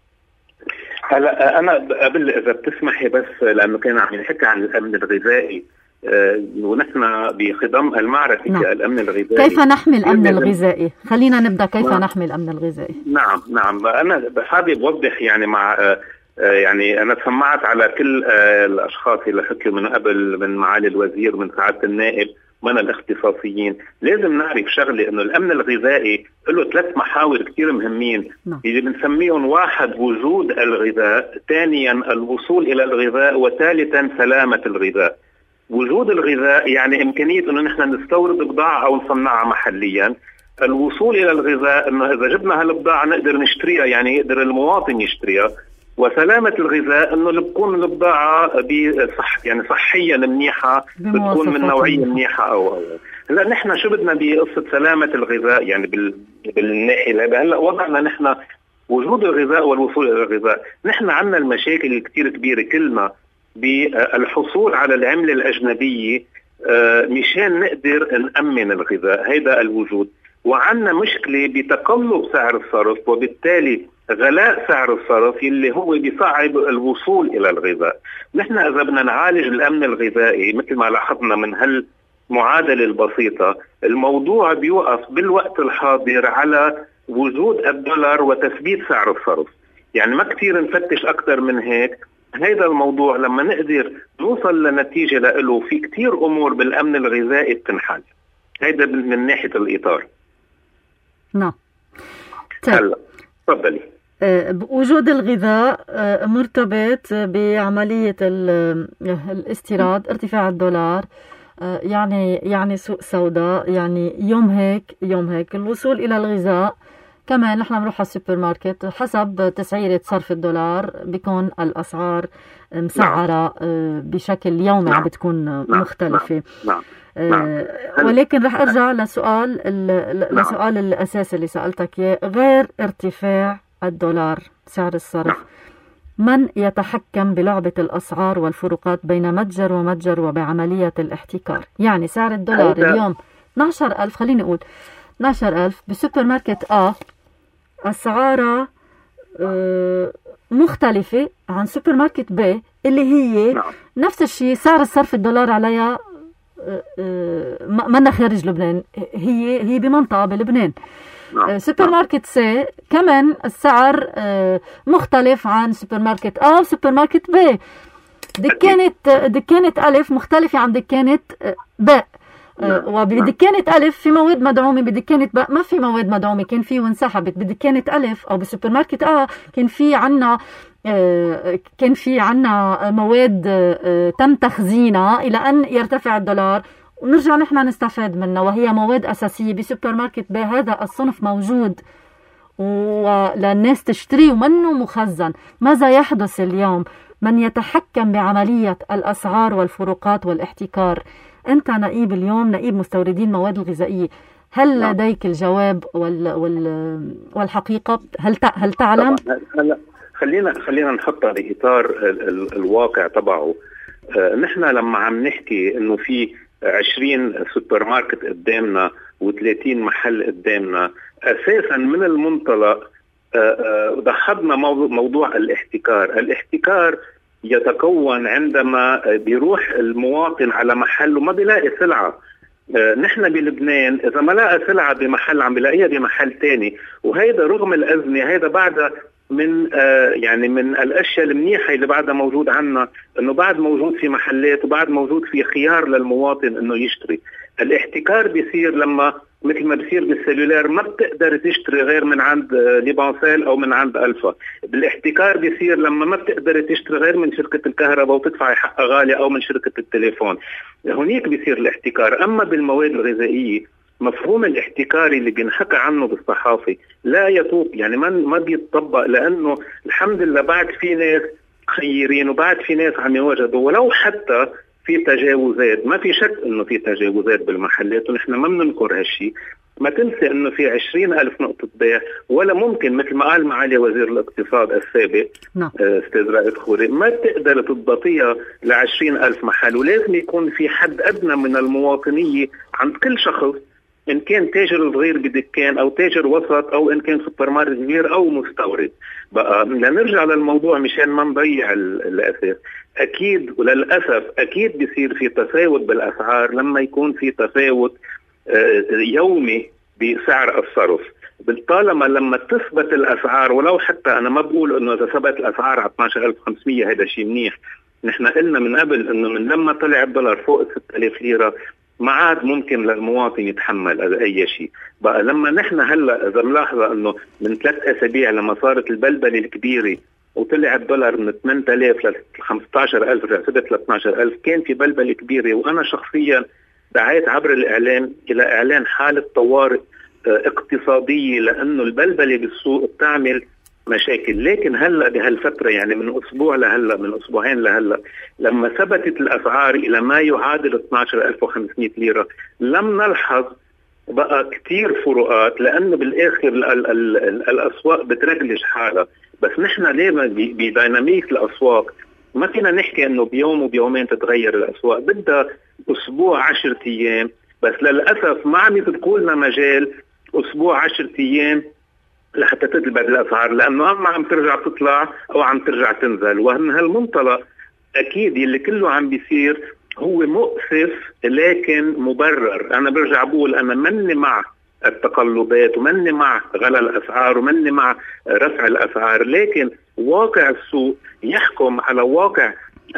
هلا أنا قبل إذا بتسمحي بس، لأنه كان عم يحكي عن الأمن الغذائي آه ونحن بخضم المعركة. نعم. الأمن الغذائي، كيف نحمي الأمن الغذائي؟ خلينا نبدأ. كيف نعم. نحمي الأمن الغذائي؟ نعم نعم أنا حابب أوضح يعني مع آه يعني أنا سمعت على كل آه الأشخاص اللي حكوا من قبل، من معالي الوزير، من سعادة النائب، من الاختصاصيين. لازم نعرف شغله، انه الامن الغذائي له ثلاث محاور كثير مهمين م. اللي بنسميهم: واحد وجود الغذاء، ثانيا الوصول الى الغذاء، وثالثا سلامه الغذاء. وجود الغذاء يعني امكانيه انه نحن نستورد بضاعه او نصنعها محليا. الوصول الى الغذاء انه اذا جبنا هالبضاعه نقدر نشتريها، يعني يقدر المواطن يشتريها. وسلامة الغذاء انه اللي بتكون البضاعة بصح يعني صحيا منيحة، بتكون من نوعية منيحة او او هلا نحن شو بدنا بقصة سلامة الغذاء يعني بال... بالناحية هلا هلا وضعنا نحن وجود الغذاء والوصول الى الغذاء. نحن عندنا المشاكل الكتير كبيرة كلنا بالحصول على العملة الأجنبية مشان نقدر نأمن الغذاء، هيدا الوجود. وعندنا مشكلة بتقلب سعر الصرف، وبالتالي غلاء سعر الصرف اللي هو بيصعب الوصول إلى الغذاء. نحن إذا بدنا نعالج الأمن الغذائي مثل ما لاحظنا من هالمعادلة البسيطة، الموضوع بيوقف بالوقت الحاضر على وجود الدولار وتثبيت سعر الصرف. يعني ما كتير نفتش أكتر من هيك. هذا الموضوع لما نقدر نوصل لنتيجة له، في كتير أمور بالأمن الغذائي بتنحل. هذا من ناحية الإطار. نعم. هلا تفضلي. وجود الغذاء مرتبط بعملية الاستيراد، ارتفاع الدولار يعني يعني سوق سوداء، يعني يوم هيك يوم هيك. الوصول إلى الغذاء كمان نحن بنروح على السوبر ماركت، حسب تسعيرة صرف الدولار بيكون الأسعار مسعرة بشكل يومي، عم بتكون مختلفة. نعم. نعم. ولكن رح أرجع لسؤال لسؤال الأساسي اللي سألتك إياه. غير ارتفاع الدولار سعر الصرف، من يتحكم بلعبة الأسعار والفروقات بين متجر ومتجر وبعملية الاحتكار؟ يعني سعر الدولار اليوم اثني عشر ألف، خليني أقول اثني عشر ألف بسوبر ماركت آه أسعارها آه مختلفة عن سوبر ماركت ب اللي هي نعم. نفس الشيء سعر الصرف الدولار عليها منا خارج لبنان، هي هي بمنطقة بلبنان. نعم. سوبر نعم. ماركت سي كمان السعر مختلف عن سوبر ماركت آ وسوبر ماركت ب. دكانة دكانة ألف مختلفة عن دكانة باء. نعم. وبدكانة ألف في مواد مدعومة، بدكانة باء ما في مواد مدعومة، كان في وانسحبت. بدكانة ألف أو بسوبر ماركت آ كان في عنا كان في عنا مواد تم تخزينها إلى أن يرتفع الدولار ونرجع نحن نستفاد منها، وهي مواد أساسية. بسوبر ماركت ب هذا الصنف موجود وللناس تشتري ومنه مخزن. ماذا يحدث اليوم؟ من يتحكم بعملية الأسعار والفروقات والاحتكار؟ أنت نقيب اليوم، نقيب مستوردين المواد الغذائية، هل لديك الجواب وال وال والحقيقة؟ هل هل تعلم؟ هلا خلينا خلينا نحطها بإطار ال ال الواقع تبعه. آه نحن لما عم نحكي إنه في عشرين سوبر ماركت قدامنا وثلاثين محل قدامنا، أساسا من المنطلق آه آه ضحضنا موضوع, موضوع الاحتكار. الاحتكار يتكون عندما بيروح المواطن على محل وما بيلاقي سلعة. آه نحن بلبنان إذا ما لاقى سلعة بمحل عم بيلاقيها بمحل تاني، وهيدا رغم الأزمة، هيدا بعد من آه يعني من الاشياء المنيحه اللي بعدها موجود عنا، انه بعد موجود في محلات وبعد موجود في خيار للمواطن انه يشتري. الاحتكار بيصير لما مثل ما بيصير بالسلولار ما بتقدر تشتري غير من عند آه ليبانسيل او من عند الفا. بالاحتكار بيصير لما ما بتقدر تشتري غير من شركه الكهرباء وتدفع حق غالي او من شركه التليفون. هنيك بيصير الاحتكار. اما بالمواد الغذائيه مفهوم الاحتكاري اللي بينحكى عنه بالصحافة لا يطوق، يعني ما ما بيتطبق، لأنه الحمد لله بعد في ناس خيرين وبعد في ناس عم يوجدوا، ولو حتى في تجاوزات. ما في شك انه في تجاوزات بالمحلات ونحن ما بننكر هالشيء. ما تنسى انه في عشرين ألف نقطة بيع، ولا ممكن مثل ما قال معالي وزير الاقتصاد السابق نعم. استاذ رائد خوري، ما تقدر تضبطيها لعشرين ألف محل، ولازم يكون في حد ادنى من المواطنية عند كل شخص، ان كان تاجر صغير بدكان او تاجر وسط او ان كان سوبر ماركت كبير او مستورد. بقى لنرجع للموضوع مشان ما نضيع الاساس. اكيد وللاسف اكيد بيصير في تفاوت بالاسعار لما يكون في تفاوت يومي بسعر الصرف. بالطالما لما تثبت الاسعار، ولو حتى انا ما بقول انه اذا ثبت الاسعار على اثني عشر ألف وخمسمية هذا شيء منيح. نحن قلنا من قبل انه من لما طلع الدولار فوق ستة آلاف ليره ما عاد ممكن للمواطن يتحمل اي شيء. بقى لما نحن هلا اذا ملاحظه انه من ثلاث اسابيع لما صارت البلبله الكبيره وطلع الدولار من ثمانية آلاف ل خمسة عشر ألف ثبت ل اثني عشر ألف، كان في بلبله كبيره، وانا شخصيا دعيت عبر الاعلام الى اعلان حاله طوارئ اقتصاديه لانه البلبله بالسوق بتعمل مشاكل. لكن هلا بهالفتره يعني من اسبوع لهلا، من اسبوعين لهلا، لما ثبتت الاسعار الى ما يعادل اثني عشر ألف وخمسمية ليره، لم نلحظ بقى كثير فروقات، لانه بالاخر ال ال ال الاسواق بترجلج حالها. بس نحن ليه بديناميك الاسواق ما فينا نحكي انه بيوم وبيومين تتغير الاسواق، بدها اسبوع عشرة ايام. بس للاسف ما عم يتركوا لنا مجال اسبوع عشرة ايام لحتى تثبت الاسعار، لانه اما عم ترجع تطلع او عم ترجع تنزل. ومن هالمنطلق اكيد اللي كله عم بيصير هو مؤسف لكن مبرر. انا برجع بقول انا مني مع التقلبات ومني مع غلاء الاسعار ومني مع رفع الاسعار، لكن واقع السوق يحكم على واقع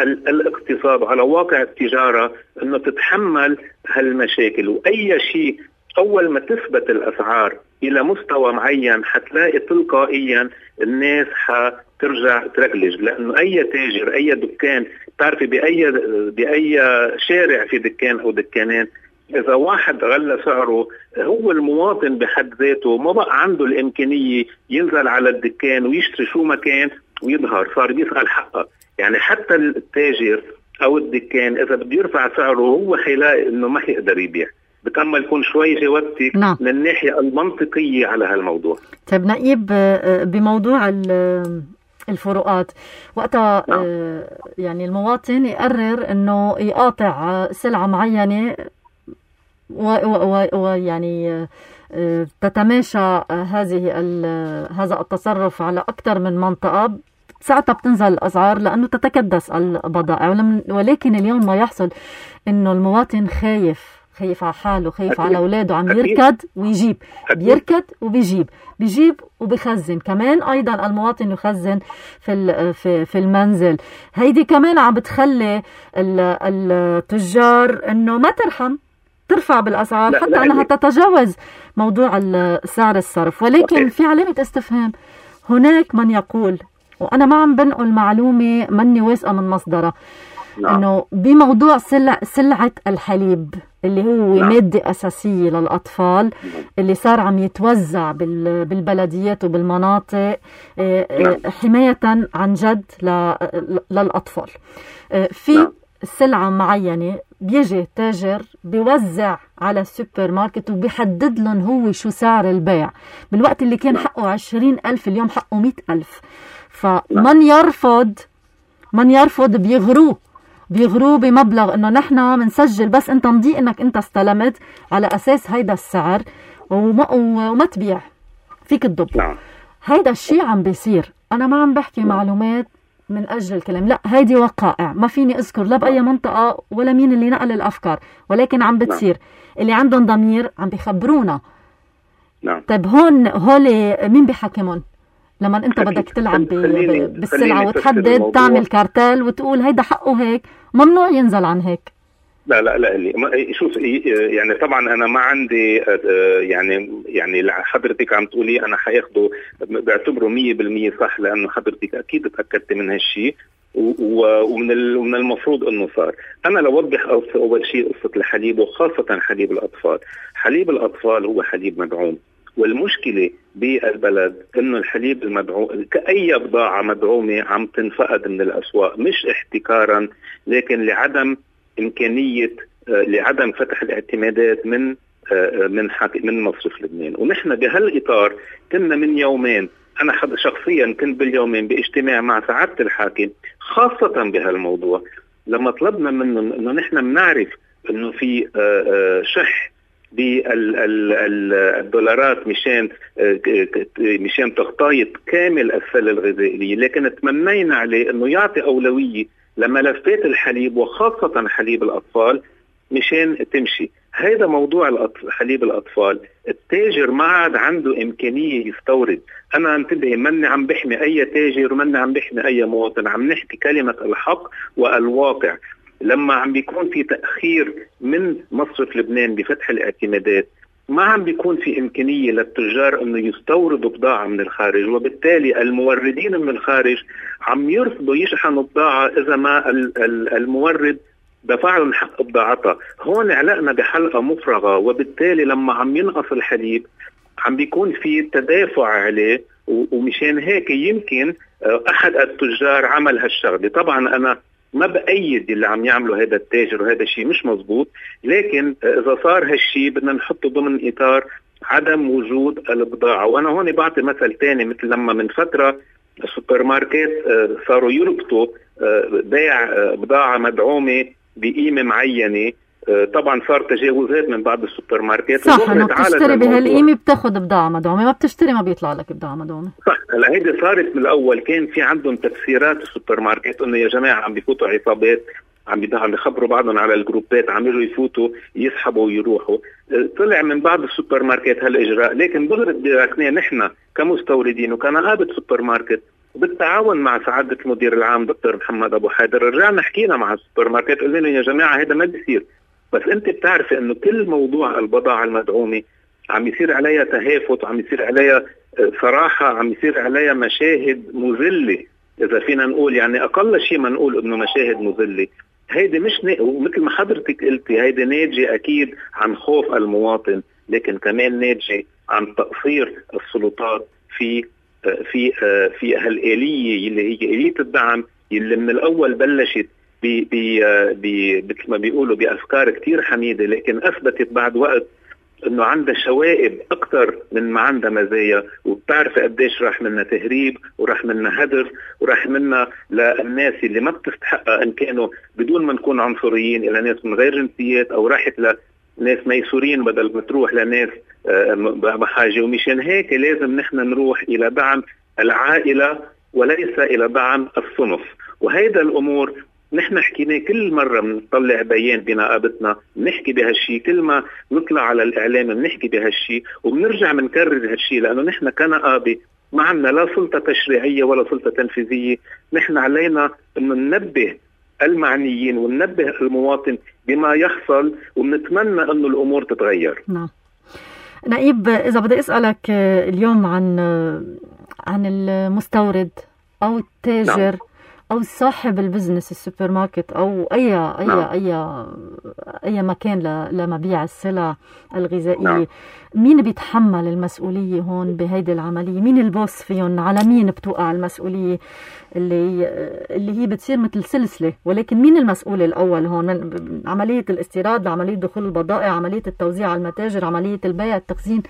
الاقتصاد وعلى واقع التجاره انه تتحمل هالمشاكل. واي شيء اول ما تثبت الاسعار الى مستوى معين حتلاقي تلقائيا الناس حترجع ترجلج، لانه اي تاجر اي دكان بتعرفي باي باي شارع في دكان او دكانين، اذا واحد غلى سعره هو المواطن بحد ذاته ما بقى عنده الامكانيه ينزل على الدكان ويشتري شو ما كان ويظهر، صار بيسال حقه. يعني حتى التاجر او الدكان اذا بده يرفع سعره هو حيلاقي انه ما يقدر يبيع. بتأمل يكون شوي جاوبتك نعم. من الناحية المنطقية على هالموضوع. طيب نقيب، بموضوع الفروقات وقتها نعم. يعني المواطن يقرر انه يقاطع سلعة معينة ويعني تتماشى هذه هذا التصرف على أكثر من منطقة، ساعتها بتنزل الأسعار لأنه تتكدس البضائع. ولكن اليوم ما يحصل انه المواطن خايف خايف على حاله، خايف على أولاده، عم يركض ويجيب، بيركض وبيجيب، بيجيب وبيخزن. كمان أيضا المواطن يخزن في في في المنزل. هيدي كمان عم بتخلي التجار إنه ما ترحم، ترفع بالأسعار حتى أنها تتجاوز موضوع سعر الصرف. ولكن في علامة استفهام. هناك من يقول، وأنا ما عم بنقل معلومة مني واثقة من مصدرها، نعم. إنه بموضوع سلع سلعة الحليب اللي هو نعم. مادة أساسية للأطفال، نعم. اللي صار عم يتوزع بالبلديات وبالمناطق نعم. حماية عن جد للأطفال. في نعم. سلعة معينة بيجي تاجر بيوزع على السوبر ماركت وبيحدد لهم هو شو سعر البيع، بالوقت اللي كان حقه عشرين ألف اليوم حقه مئة ألف. فمن يرفض من يرفض بيغروه بيغروه بمبلغ انه نحن بنسجل بس انت مضي انك انت استلمت على اساس هيدا السعر وما, وما تبيع فيك تضب. نعم. هيدا الشيء عم بيصير. انا ما عم بحكي معلومات من اجل الكلام، لا، هيدي وقائع ما فيني اذكر لا باي منطقه ولا مين اللي نقل الافكار، ولكن عم بتصير. اللي عندهم ضمير عم بيخبرونا. نعم. طيب هون هول مين بيحكمون لما انت بدك تلعب بالسلعه وتحدد تعمل كارتل وتقول هيدا حقه هيك، ممنوع ينزل عن هيك؟ لا لا لا شوف، يعني طبعا انا ما عندي يعني يعني حضرتك عم تقولي انا حياخده بعتبره مية بالمية صح، لانه حضرتك اكيد تاكدت من هالشيء ومن ومن المفروض انه صار. انا لو اوضح اول شيء قصه الحليب وخاصه حليب الاطفال. حليب الاطفال هو حليب مدعوم والمشكلة بالبلد انه الحليب المدعوم كأي بضاعة مدعومة عم تنفقد من الأسواق، مش احتكارا لكن لعدم إمكانية لعدم فتح الاعتمادات من من من مصرف لبنان. ونحن بهالإطار كنا من يومين، أنا شخصيا كنت باليومين باجتماع مع سعادة الحاكم خاصة بهالموضوع، لما طلبنا منه انه نحن بنعرف انه في شح بالدولارات مشان مشان تغطية كامل السلة الغذائية، لكن تمنينا عليه انه يعطي أولوية لملفات الحليب وخاصة حليب الأطفال مشان تمشي. هذا موضوع حليب الأطفال، التاجر ما عاد عنده إمكانية يستورد. أنا انتبه، مني عم بحمي أي تاجر ومني عم بحمي أي مواطن، عم نحكي كلمة الحق والواقع. لما عم بيكون في تأخير من مصرف لبنان بفتح الاعتمادات، ما عم بيكون في إمكانية للتجار أنه يستوردوا بضاعة من الخارج، وبالتالي الموردين من الخارج عم يرفضوا يشحنوا بضاعة إذا ما المورد دفع لهم حق بضاعتها. هون علقنا بحلقة مفرغة، وبالتالي لما عم ينقص الحليب عم بيكون في تدافع عليه، ومشان هيك يمكن أحد التجار عمل هالشغلة. طبعا أنا ما بأيد اللي عم يعملوا هذا التاجر وهذا الشيء مش مزبوط، لكن إذا صار هالشيء بدنا نحطه ضمن إطار عدم وجود البضاعة. وأنا هون بعطي مثل تاني، مثل لما من فترة السوبر ماركت صاروا يربطوا بيع بضاعة مدعومة بقيمة معينة، طبعا صار تجاوزات من بعض السوبر ماركت. صح، انه بتشتري بهالقيمة بتاخد بضاعة مدعومة، ما بتشتري ما بيطلع لك بضاعة مدعومة. صح. هلا هيدي صارت من الأول، كان في عندهم تفسيرات السوبر ماركت انه يا جماعة عم بيفوتوا عصابات، عم عم يخبروا بعضهم على الجروبات، عم يجوا يفوتوا يسحبوا ويروحوا. طلع من بعض السوبر ماركت هالإجراء، لكن ظهرت بركناه نحن كمستوردين وكنقابة سوبر ماركت بالتعاون مع سعادة المدير العام دكتور محمد أبو حيدر، رجعنا حكينا مع السوبر ماركت قلنا لهم يا جماعة هذا ما بيصير. بس أنت بتعرف إنه كل موضوع البضاعة المدعومة عم يصير عليها تهافت، وعم يصير عليها صراحة، عم يصير عليها مشاهد مذلة إذا فينا نقول، يعني أقل شيء ما نقول إنه مشاهد مذلة. هيدي مش نا... ومثل ما حضرتك قلتي هيدي ناتجة أكيد عن خوف المواطن، لكن كمان ناتجة عن تقصير السلطات في في في هالآلية اللي هي آلية الدعم، اللي من الأول بلشت ب ب مثل ما بيقولوا بأفكار كتير حميدة، لكن أثبتت بعد وقت إنه عندها شوائب أكتر من ما عندها مزايا. وبتعرف قديش راح منا تهريب، وراح منا هدر، وراح منا للناس اللي ما بتستحقها، إن كانوا بدون ما نكون عنصريين إلى ناس من غير جنسيات، أو راحت لناس ميسورين بدل ما تروح لناس بحاجة. ومشان هيك لازم نحن نروح إلى دعم العائلة وليس إلى دعم الصنف. وهيدا الأمور نحن حكينا كل مرة بنطلع بيان بنقابتنا بنحكي بهالشي، كل ما نطلع على الإعلام بنحكي بهالشي، وبنرجع بنكرر هالشي، لأنه نحن كنقابة ما عندنا لا سلطة تشريعية ولا سلطة تنفيذية. نحن علينا أنه ننبه المعنيين وننبه المواطن بما يحصل، وبنتمنى أنه الأمور تتغير. نعم. نائب، إذا بدي أسألك اليوم عن عن المستورد أو التاجر، نعم، أو صاحب البزنس السوبر ماركت، أو أي أي نعم. أي أي مكان لمبيع السلع الغذائية، نعم. مين بيتحمل المسؤولية هون بهيدي العملية؟ مين البوس فيهم؟ على مين بتوقع المسؤولية اللي اللي هي بتصير مثل سلسلة؟ ولكن مين المسؤول الأول هون؟ من عملية الاستيراد، عملية دخول البضائع، عملية التوزيع على المتاجر، عملية البيع، التخزين.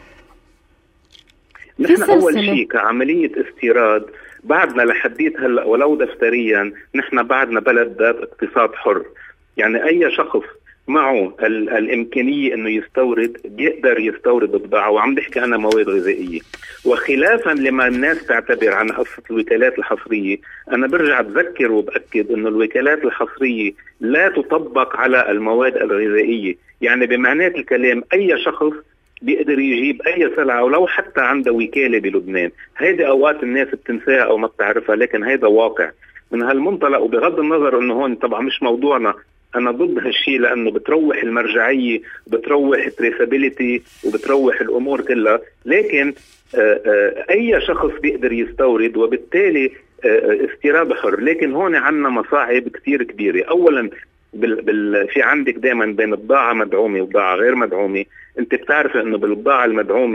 نحن أول شيء كعملية استيراد بعدنا لحديت هلا ولو دفتريا نحن بعدنا بلد ذات اقتصاد حر، يعني أي شخص معه ال- الإمكانية إنه يستورد بيقدر يستورد بضاعة، وعم بحكي أنا مواد غذائية. وخلافا لما الناس تعتبر عن قصة الوكالات الحصرية، أنا برجع بذكر وبأكد إنه الوكالات الحصرية لا تطبق على المواد الغذائية. يعني بمعنى الكلام أي شخص بيقدر يجيب أي سلعة ولو حتى عنده وكالة بلبنان. هيدا أوقات الناس بتنساها أو ما بتعرفها، لكن هيدا واقع. من هالمنطلق وبغض النظر إنه هون طبعا مش موضوعنا، أنا ضد هالشي لأنه بتروح المرجعية، بتروح التريسابيليتي، وبتروح الأمور كلها. لكن آآ آآ أي شخص بيقدر يستورد، وبالتالي استيراد حر. لكن هون عنا مصاعب كتير كبيرة. أولا بال بال في عندك دائما بين البضاعة مدعومة وبضاعة غير مدعومة. انت بتعرف انه بالبضاعة المدعومة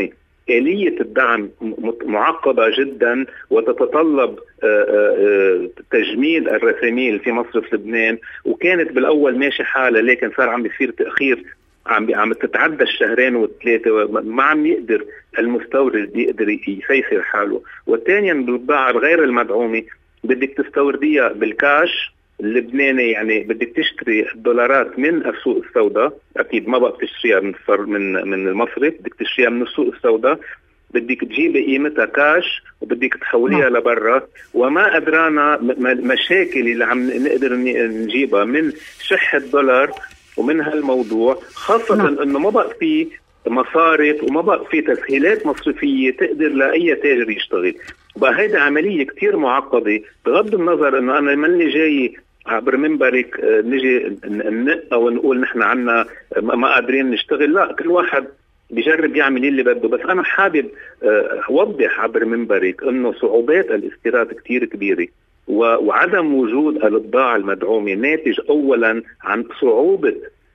آلية الدعم معقدة جدا وتتطلب تجميد الرساميل في مصرف لبنان، وكانت بالأول ماشي حالة لكن صار عم بيصير تأخير عم عم تتعدى الشهرين والثلاثة، ما عم يقدر المستورد يقدر يسيسر حاله. والثانيا بالبضاعة غير المدعومة بدك تستورديها بالكاش اللبناني، يعني بدك تشتري الدولارات من السوق السوداء، اكيد ما بقى تشتريها من من من المصرف، بدك تشتريها من السوق السوداء، بدك تجيبي قيمتها كاش وبدك تحوليها لبرا. وما ادرانا مشاكل اللي عم نقدر نجيبها من شح الدولار ومن هالموضوع، خاصة نعم. انه ما بقى في مصارف وما بقى في تسهيلات مصرفية تقدر لأي تاجر يشتغل. بقى هيدا عملية كتير معقدة، بغض النظر انه انا ماني جاي عبر منبرك نجي ننق او نقول نحن عنا ما قادرين نشتغل، لا، كل واحد بيجرب يعمل اللي بده. بس انا حابب اوضح عبر منبرك انه صعوبات الاستيراد كتير كبيرة، وعدم وجود البضاعة المدعومة ناتج اولا عن صعوبة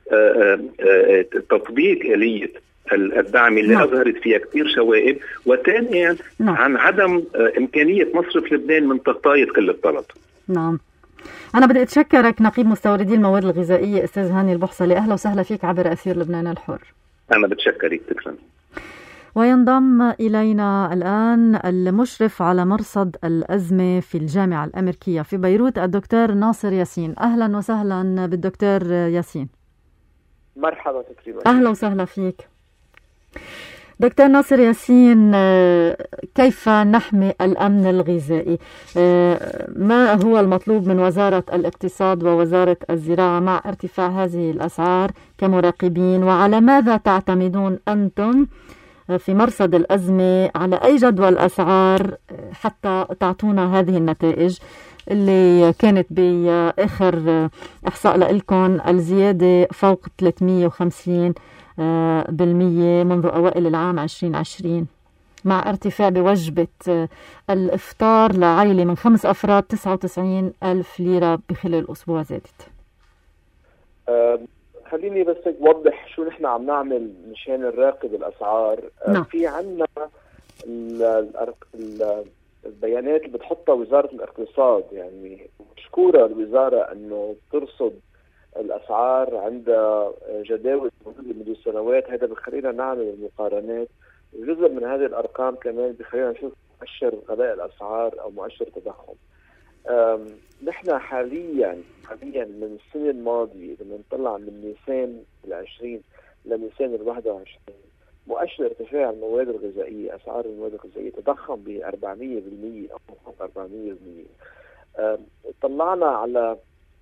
تطبيق آلية الدعم اللي نعم. أظهرت فيها كثير شوائب، وثانيا نعم. عن عدم إمكانية مصرف لبنان من تغطية كل الطلب. نعم. أنا بدي أتشكرك نقيب مستوردي المواد الغذائية أستاذ هاني البحصلي، أهلا وسهلا فيك عبر أثير لبنان الحر. أنا بتشكرك، تكرم. وينضم إلينا الآن المشرف على مرصد الأزمة في الجامعة الأمريكية في بيروت الدكتور ناصر ياسين. أهلا وسهلا بالدكتور ياسين. مرحبا تكريما. أهلا وسهلا فيك دكتور ناصر ياسين. كيف نحمي الأمن الغذائي؟ ما هو المطلوب من وزارة الاقتصاد ووزارة الزراعة مع ارتفاع هذه الأسعار كمراقبين؟ وعلى ماذا تعتمدون أنتم في مرصد الأزمة؟ على أي جدول أسعار حتى تعطونا هذه النتائج اللي كانت بآخر إحصاء لكم الزيادة فوق ثلاثمئة وخمسين بالمئة منذ أوائل العام عشرين عشرين، مع ارتفاع بوجبة الإفطار لعائلة من خمس أفراد تسعة وتسعين ألف ليرة بخلال أسبوع زادت. أه خليني بس أوضح شو نحن عم نعمل مشان نراقب الأسعار. نعم. في عنا البيانات اللي بتحطها وزارة الاقتصاد، يعني مشكورة الوزارة أنه ترصد الأسعار عند جداول موجودة منذ سنوات. هذا بخلينا نعمل المقارنات، وجزء من هذه الأرقام كمان بخلينا نشوف مؤشر غلاء الأسعار أو مؤشر تضخم. نحن حاليا حاليا من السنة الماضية لما نطلع من نيسان العشرين لنيسان الواحد وعشرين، مؤشر ارتفاع المواد الغذائية، أسعار المواد الغذائية تضخم ب أربعمئة بالمئة أو فوق أربعمئة بالمئة. طلعنا على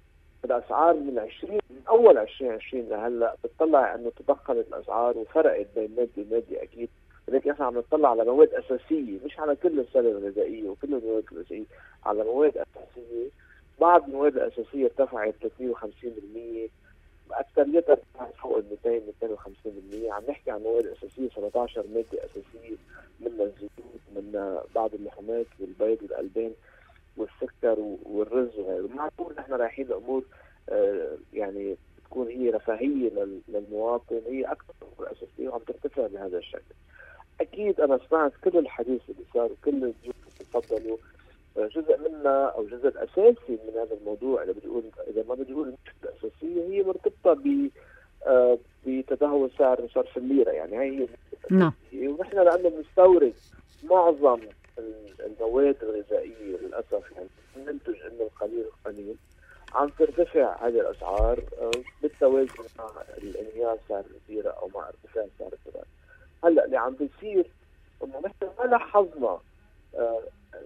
الأسعار من عشرين من أول عشرين عشرين لهلا، بتطلع أنه تضخمت الأسعار وفرقت بين مادي ومادي أكيد، ولكن احنا عم نطلع على مواد أساسية، مش على كل السلع الغذائية وكل المواد الغذائية، على مواد أساسية. بعض المواد الأساسية ارتفعت ثلاثمئة وخمسين بالمئة، أكثريتها ارتفعت فوق ال مئتين مئتين وخمسين بالمئة. عم نحكي عن مواد أساسية سبعة عشر مادة أساسية، منها الزيوت، منها بعض اللحومات والبيض والألبان والسكر والرز وغيره. معقول نحن رايحين لأمور آه يعني تكون هي رفاهية للمواطن، هي أكثر أمور أساسية وعم ترتفع بهذا الشكل. أكيد أنا سمعت كل الحديث اللي صار وكل الضيوف اللي تفضلوا، جزء منها أو جزء الأساسي من هذا الموضوع اللي بتقول إذا ما بتقول المشكلة الأساسية هي مرتبطة ب آه بتدهور سعر صرف الليرة، يعني هي هي نعم. ونحن لأنه بنستورد معظم المواد الغذائية للأسف، يعني ننتج إنه القليل القليل، عم ترتفع هذه الأسعار بالتوازن مع الانهيار سعر الليرة أو مع ارتفاع سعر الدولار. هلا اللي عم بيصير إنه نحن ما لاحظنا آه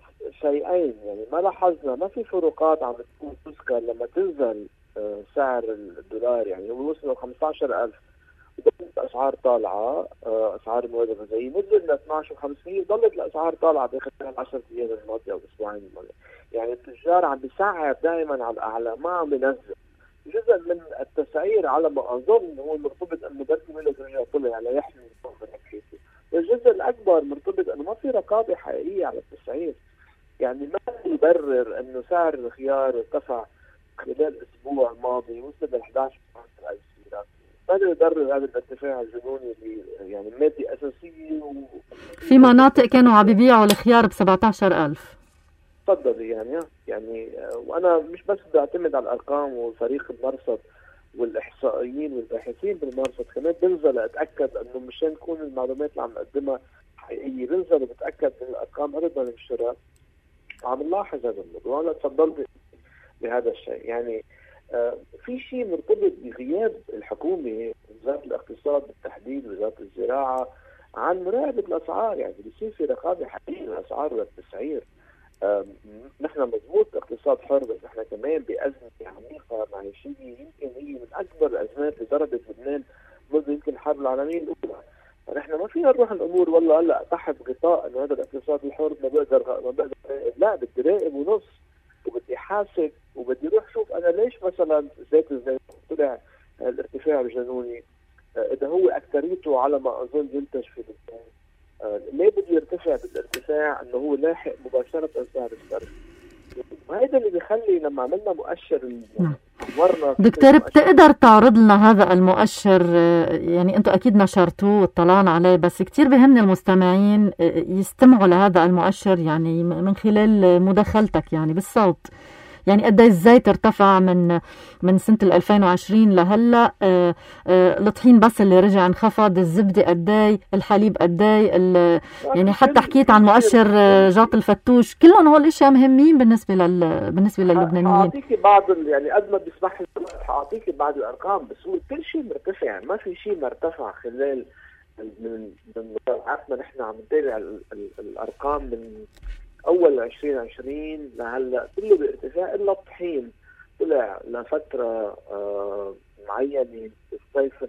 شيئين، يعني ما لاحظنا ما في فروقات عم تكون تذكر لما تنزل آه سعر الدولار، يعني هو وصل خمسة عشر ألف ضلت الأسعار طالعة، آه أسعار المواد الغذائية نزل ل اثني عشر وخمسمئة ضلت الأسعار طالعة داخل العشر أيام الماضية أو الأسبوعين الماضية. يعني التجار عم بيسعر دائما على الأعلى، ما عم بينزل. جزء من التسعير على ما أظن هو مرتبط أنه بركي ملك رجع طلع على يحمي من الحكيسي، والجزء الأكبر مرتبط أنه ما في رقابة حقيقية على التسعير. يعني ما يبرر أنه سعر الخيار ارتفع خلال الأسبوع الماضي وصل ل أحد عشر ألف ليرة، ماذا يبرر هذا الارتفاع الجنوني اللي يعني مادة أساسية و... في مناطق كانوا عم بيبيعوا الخيار ب سبعة عشر ألف. تفضلي يعني يعني وأنا مش بس بعتمد على الأرقام وفريق المرصد والإحصائيين والباحثين بالمرصد، كمان بنزل أتأكد إنه مشان تكون المعلومات اللي عم نقدمها حقيقية، بنزل وبتأكد من الأرقام قبل ما ننشرها. عم نلاحظ هذا الموضوع. أنا تفضلت بهذا الشيء. يعني آه في شيء مرتبط بغياب الحكومة، وزارة الاقتصاد بالتحديد، وزارة الزراعة، عن مراقبة الأسعار. يعني بيصير في رقابة حقيقية للأسعار والتسعير. آه نحن مضبوط اقتصاد حر، بس نحن كمان بأزمة عميقة معيشية يمكن هي من أكبر الأزمات اللي ضربت لبنان منذ يمكن الحرب العالمية الأولى. فنحن ما فينا نروح الأمور والله هلا تحت غطاء إنه هذا الاقتصاد الحر ما بقدر ما بقدر لا، بدي راقب ونص، وبدي حاسب، وبدي روح شوف انا ليش مثلا زيت الزيت طلع الارتفاع الجنوني، اذا هو اكثريته على ما اظن ينتج في لبنان، ليه بده يرتفع بالارتفاع انه هو لاحق مباشره سعر الصرف. وهذا اللي بيخلي لما عملنا مؤشر ورنا دكتور بتقدر تعرض لنا هذا المؤشر؟ يعني انتم اكيد نشرتوه واطلعنا عليه، بس كتير بهمني المستمعين يستمعوا لهذا المؤشر يعني من خلال مداخلتك يعني بالصوت. يعني قد ايه الزيت ارتفع من من سنه ألفين وعشرين لهلا، آه آه الطحين بس اللي رجع انخفض، الزبده قد ايه، الحليب قد ايه، يعني حتى حكيت عن مؤشر جاط الفتوش. كلهم هول الاشياء مهمين بالنسبه لل بالنسبه للبنانيين. اعطيكي بعض يعني قد ما بيسمح لي اعطيكي بعض الارقام، بس هو كل شيء مرتفع. يعني ما في شيء مرتفع خلال من من متابعتنا. نحن عم نتابع الارقام من اول عشرين عشرين لهلا كله بارتفاع الا الطحين طلع لفتره آه معينه بالصيف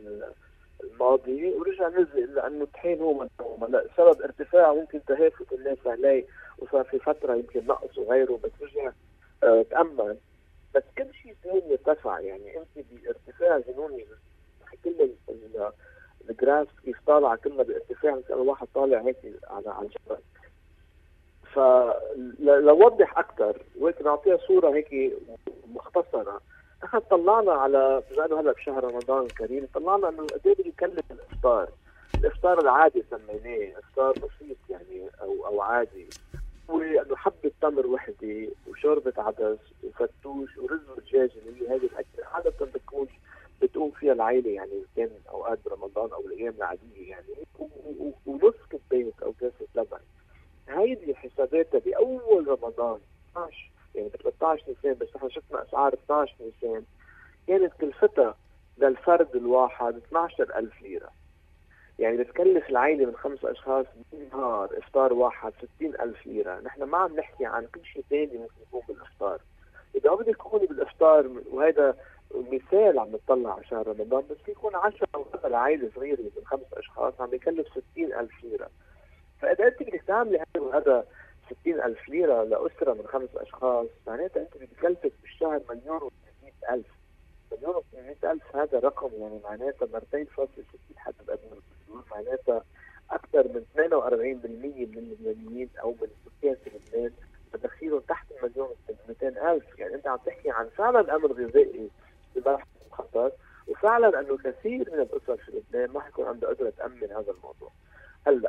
الماضي ورجع نزل، لانه الطحين هو مدعوم. هلا سبب ارتفاع ممكن تهافت الناس عليه وصار في فتره يمكن نقص وغيره، بس رجع آه تامن. بس كل شيء ثاني ارتفع. يعني انت بارتفاع جنوني، كل الجراف كيف طالعه كلها بارتفاع، مثل واحد طالع هيك على على الجبل. فلوضح اكثر وهيك نعطيها صوره هيك مختصره. احنا طلعنا على بما انه هلا بشهر رمضان الكريم، طلعنا انه قد ايه بيكلف الافطار. الافطار العادي سميناه افطار بسيط يعني او او عادي، هو انه حبه تمر وحده وشوربه عدس وفتوش ورز ودجاج، اللي هي هذه الاكله عاده بتكون بتقوم فيها العائله، يعني كان اوقات برمضان او الايام العاديه يعني، ونص كوبايه او كاسه لبن. هيدي حساباتها باول رمضان اثنعش يعني ب ثلاثة عشر نيسان، بس نحن شفنا اسعار اثني عشر نيسان كانت كلفتها للفرد الواحد اثنعش ألف ليره. يعني بتكلف العائله من خمس اشخاص بالنهار افطار واحد ستين ألف ليره. نحن ما عم نحكي عن كل شيء ثاني ممكن يكون بالافطار. اذا بدك تكوني بالافطار، وهذا مثال عم نطلع على شهر رمضان، بس يكون عشرة او اكثر عائله صغيره من خمس اشخاص عم بيكلف ستين ألف ليره. فإذا أنت بدك تعملي هذا ستين ألف ليرة لأسرة من خمس أشخاص، معناتها أنت بدك تكلفك بالشهر مليون وثمانمئة ألف. مليون وثمانمئة ألف هذا رقم يعني معناتها مرتين فاصل ستين حسب أدنى الأجور، معناتها أكثر من ثمانية وأربعين بالمئة من اللبنانيين أو من السكان في لبنان مدخلهم تحت المليون ومئتين ألف. يعني أنت عم تحكي عن فعلا أمر غذائي بمرحلة خطر، وفعلا أنه كثير من الأسر في لبنان ما حيكون عنده قدرة تأمن هذا الموضوع. هلا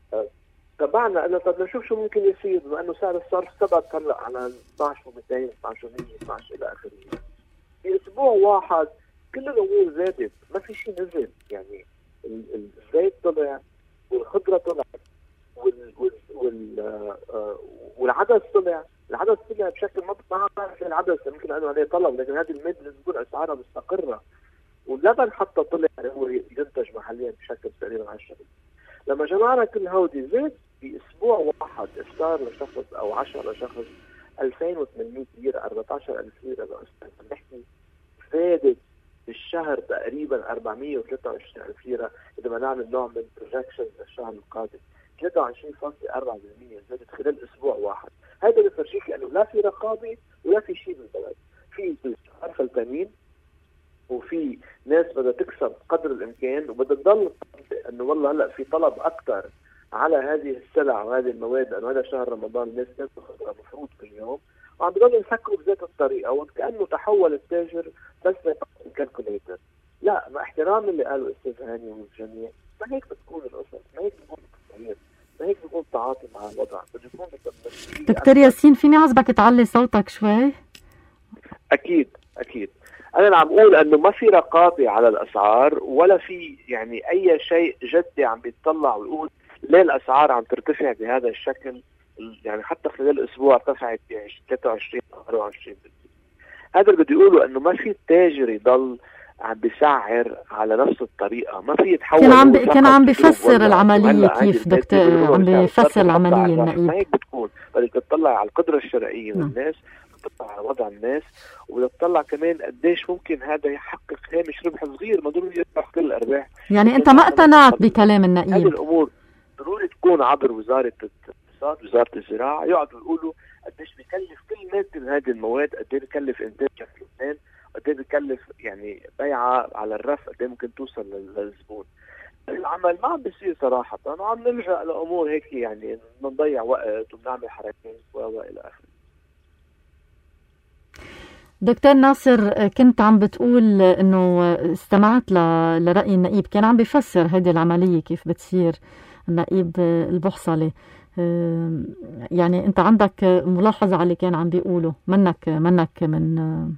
تبعنا انه طب نشوف شو ممكن يصير، بما انه سعر الصرف ثبت هلا على اثنعش ومئتين اثنعش ومئة اثنعش الى اخره. في اسبوع واحد كل الامور زادت، ما في شيء نزل. يعني الزيت طلع والخضره طلعت وال وال وال آه والعدس طلع. العدس طلع بشكل ما بعرف العدس يمكن انه عليه طلب، لكن هذه الماده لازم تكون اسعارها مستقره. واللبن حتى طلع هو ينتج محليا بشكل تقريبا عشرة بالمئة. لما جمعنا كل هودي زيت باسبوع واحد افطار لشخص او عشرة لشخص ألفين وثمانمئة ليره، أربعة عشر ألف ليره لأسرة. بنحكي زادت بالشهر تقريبا أربعمئة وثلاثة وعشرين ألف ليره اذا ما نعمل نوع من بروجكشن للشهر القادم. ثلاثة وعشرين فاصلة أربعة بالمئة زادت خلال اسبوع واحد. هذا بفرجيك انه لا في رقابه ولا في شيء بالبلد. في صرف التامين، وفي ناس بدها تكسب قدر الامكان، وبدها تضل انه والله هلا في طلب اكثر على هذه السلع وهذه المواد، لانه هذا شهر رمضان الناس تاخذ مفروض كل يوم، وعم بضلوا يفكروا بذات الطريقه، وكانه تحول التاجر بس لكالكوليتر. لا، مع احترام اللي قاله استاذ هاني والجميع، ما هيك بتكون القصص، ما هيك بتكون التغيير، ما هيك بيكون التعاطي مع الوضع. بده يكون دكتور ياسين، فيني عزبك تعلي صوتك شوي؟ اكيد اكيد. انا عم اقول انه ما في رقابه على الاسعار، ولا في يعني اي شيء جدي عم بيطلع ويقول ليه الاسعار عم ترتفع بهذا الشكل. يعني حتى خلال الاسبوع ارتفعت ب ثلاثة وعشرين أربعة وعشرين بالمئة. هذا اللي بده يقوله، انه ما في تاجر يضل عم بيسعر على نفس الطريقه، ما في يتحول. كان عم ب... كان عم بيفسر العمليه كيف دكتور، عم بيفسر العمليه النقيب. ما هيك بتكون، بدك تطلع على القدره الشرائيه للناس، تطلع على وضع الناس، وتطلع كمان قديش ممكن هذا يحقق هامش ربح صغير، ما ضروري يربح كل الارباح. يعني انت ما اقتنعت بكلام النقيب؟ هذه الامور ضروري تكون عبر وزاره الاقتصاد، وزاره الزراعه، يقعدوا يقولوا قديش بيكلف كل ماده من هذه المواد، قد ايه بيكلف انتاجها في لبنان، قد ايه بيكلف يعني بيعها على الرف، قد ايه ممكن توصل للزبون. العمل ما عم بيصير صراحه، وعم نلجا لامور هيك يعني بنضيع وقت وبنعمل حركات والى اخره. دكتور ناصر، كنت عم بتقول انه استمعت لرأي النقيب، كان عم بيفسر هذه العملية كيف بتصير، النقيب البحصلي. يعني انت عندك ملاحظة على اللي كان عم بيقوله، منك منك من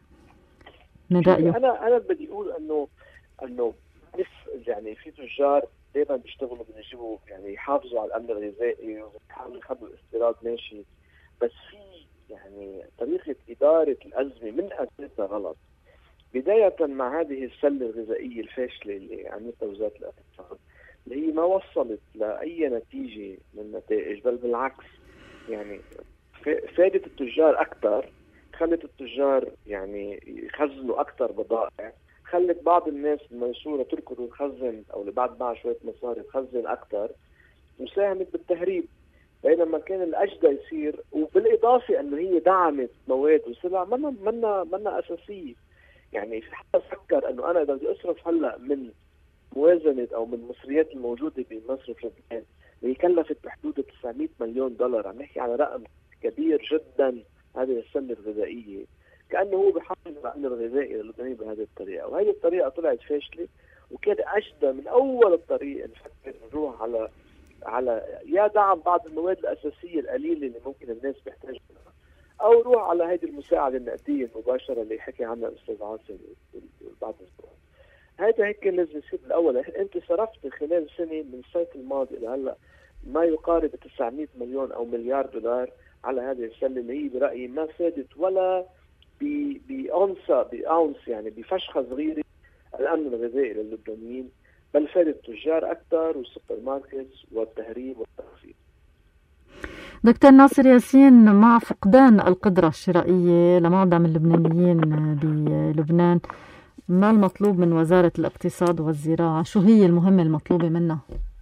من رأيه؟ انا انا بدي اقول انه انه يعني في تجار دائما بيشتغلوا بدهم يجيبوا يعني يحافظوا على الامن الغذائي ويحاولوا يخلوا الاستيراد ماشي، بس في يعني طريقة إدارة الأزمة من أساسها غلط. بداية مع هذه السلة الغذائية الفاشلة اللي عملتها وزارة الاقتصاد، اللي هي ما وصلت لأي نتيجة من النتائج، بل بالعكس يعني فادت التجار أكثر، خلت التجار يعني يخزنوا أكثر بضائع، خلت بعض الناس الميسورة تركض وتخزن، أو اللي بعد معها شوية مصاري تخزن أكثر، وساهمت بالتهريب. بينما كان الأجدى يصير، وبالإضافة أنه هي دعمت مواد وسلع منا منا منا أساسية. يعني في حدا فكر أنه أنا إذا بدي أصرف هلأ من موازنة أو من المصريات الموجودة بمصرف لبنان اللي كلفت بحدود تسعمئة مليون دولار، عم نحكي على رقم كبير جدا، هذه السلة الغذائية، كأنه هو بحافظ على الأمن الغذائي اللبناني بهذه الطريقة. وهذه الطريقة طلعت فاشلة، وكان أجدى من أول الطريق نفكر نروح على على يا دعم بعض المواد الأساسية القليلة اللي ممكن الناس بيحتاجها، أو روح على هذه المساعدة النقدية المباشرة اللي حكي عنها الأستاذ عاصم بعد أسبوع. هذا هيك لازم يصير بالأول. أنت صرفت خلال سنة من الصيف الماضي لهلا ما يقارب تسعمئة مليون أو مليار دولار على هذه السلة، اللي هي برأيي ما فادت ولا بأونسة بأونس يعني بفشخة صغيرة الأمن الغذائي للبنانيين، بل فاد التجار أكثر والسوبر ماركتس والتهريب والتخفيض. دكتور ناصر ياسين، مع فقدان القدرة الشرائية لمعظم اللبنانيين بلبنان، ما المطلوب من وزارة الاقتصاد والزراعة؟ شو هي المهمة المطلوبة منها؟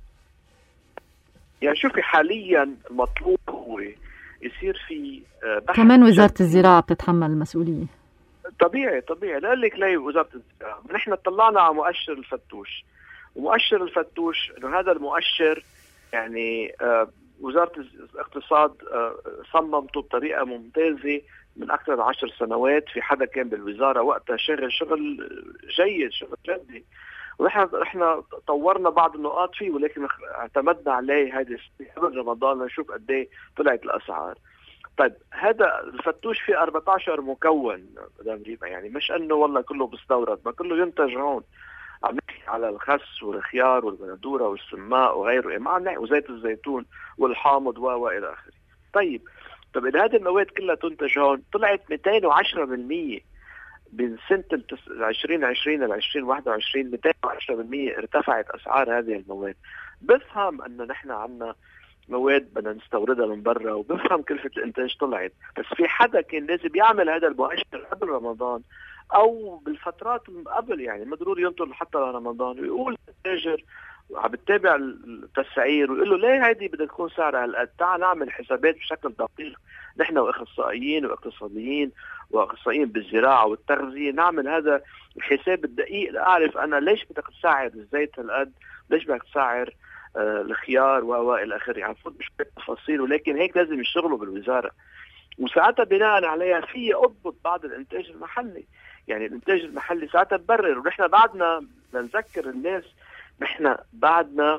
يعني شوفي، حاليا المطلوب هو يصير في بحث. كمان وزارة الزراعة بتتحمل المسؤولية. طبيعي طبيعي، لا لك ليه وزارة الزراعة. نحن طلعنا على مؤشر الفتوش، ومؤشر الفتوش انه هذا المؤشر يعني آه وزارة الاقتصاد آه صممته بطريقة ممتازة من أكثر من عشر سنوات. في حدا كان بالوزارة وقتها شغل شغل جيد، شغل جدي، ونحن احنا طورنا بعض النقاط فيه، ولكن اعتمدنا عليه هذه قبل رمضان لنشوف قد ايه طلعت الأسعار. طيب هذا الفتوش في أربعة عشر مكون مدام ريما، يعني مش انه والله كله بيستورد، ما كله ينتج هون. عم نحكي على الخس والخيار والبندوره والسماء وغيره، ما عم نحكي وزيت الزيتون والحامض والى اخره. طيب طب اذا هذه المواد كلها تنتج هون، طلعت مئتين وعشرة بالمئة بين سنه عشرين عشرين ل عشرين واحد وعشرين، مئتين وعشرة بالمئة ارتفعت اسعار هذه المواد. بفهم انه نحن عندنا مواد بدنا نستوردها من برا، وبفهم كلفة الانتاج طلعت، بس في حدا كان لازم يعمل هذا المؤشر قبل رمضان او بالفترات قبل، يعني ما ضروري ينطر حتى لرمضان، ويقول التاجر عم بتابع التسعير ويقول له ليه هيدي بدها تكون سعرها هالقد، تعال نعمل حسابات بشكل دقيق نحن واخصائيين واقتصاديين واخصائيين بالزراعه والتغذيه، نعمل هذا الحساب الدقيق لاعرف انا ليش بدك تسعر الزيت هالقد، ليش بدك تسعر آه الخيار والى اخره. يعني فوت بشوية تفاصيل، ولكن هيك لازم يشتغلوا بالوزاره، وساعتها بناء عليها في اضبط بعض الانتاج المحلي. يعني الانتاج المحلي ساعتها تبرر. ونحن بعدنا نذكر الناس نحن بعدنا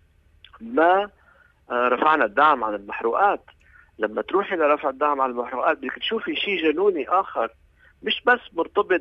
ما رفعنا الدعم عن المحروقات. لما تروحي لرفع الدعم عن المحروقات بدك تشوفي شيء جنوني آخر، مش بس مرتبط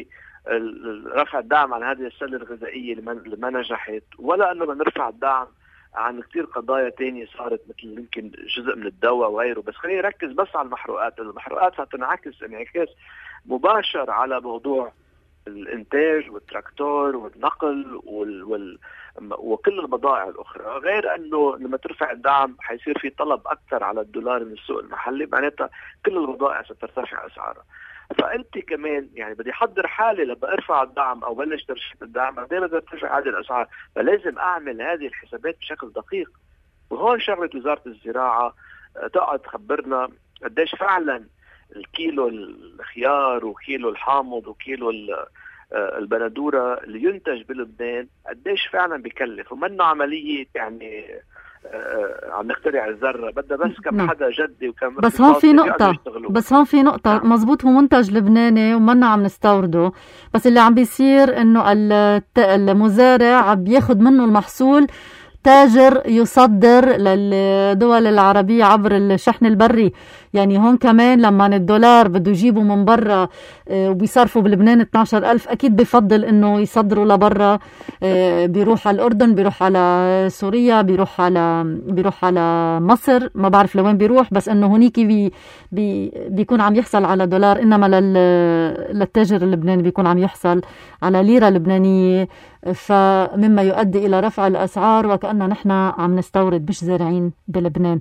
برفع الدعم عن هذه السلة الغذائية اللي ما نجحت، ولا أنه بنرفع الدعم عن كثير قضايا تانية صارت مثل يمكن جزء من الدواء وغيره. بس خليني نركز بس على المحروقات. المحروقات ستنعكس انعكاس مباشر على موضوع الانتاج والتراكتور والنقل وال... وال... وكل البضائع الاخرى، غير انه لما ترفع الدعم حيصير في طلب اكثر على الدولار من السوق المحلي، معناتها كل البضائع سترتفع اسعارها. فانت كمان يعني بدي احضر حالي لما ارفع الدعم او بلش ترشيد الدعم قد ايه بدها ترتفع هذه الاسعار، فلازم اعمل هذه الحسابات بشكل دقيق. وهون شغله وزاره الزراعه تقعد تخبرنا قديش فعلا الكيلو الخيار وكيلو الحامض وكيلو البندوره اللي ينتج بلبنان قديش فعلا بيكلف، ومنه عمليه يعني آه عم نخترع الذره، بدها بس كم حدا جدي وكم بس هون في نقطه بس هون في نقطه نعم. مزبوط، هو منتج لبناني ومنا عم نستورده، بس اللي عم بيصير انه المزارع عم بياخد منه المحصول تاجر يصدر للدول العربية عبر الشحن البري. يعني هون كمان لما الدولار بده يجيبوا من برا وبيصرفوا بلبنان اثني عشر ألف، أكيد بفضل إنه يصدروا لبرا، بيروح على الأردن، بيروح على سوريا، بيروح على بيروح على مصر، ما بعرف لوين بيروح، بس إنه هنيك بي بي بيكون عم يحصل على دولار، إنما للتاجر اللبناني بيكون عم يحصل على ليرة لبنانية، فمما يؤدي إلى رفع الأسعار وكأننا نحن عم نستورد مش زارعين بلبنان.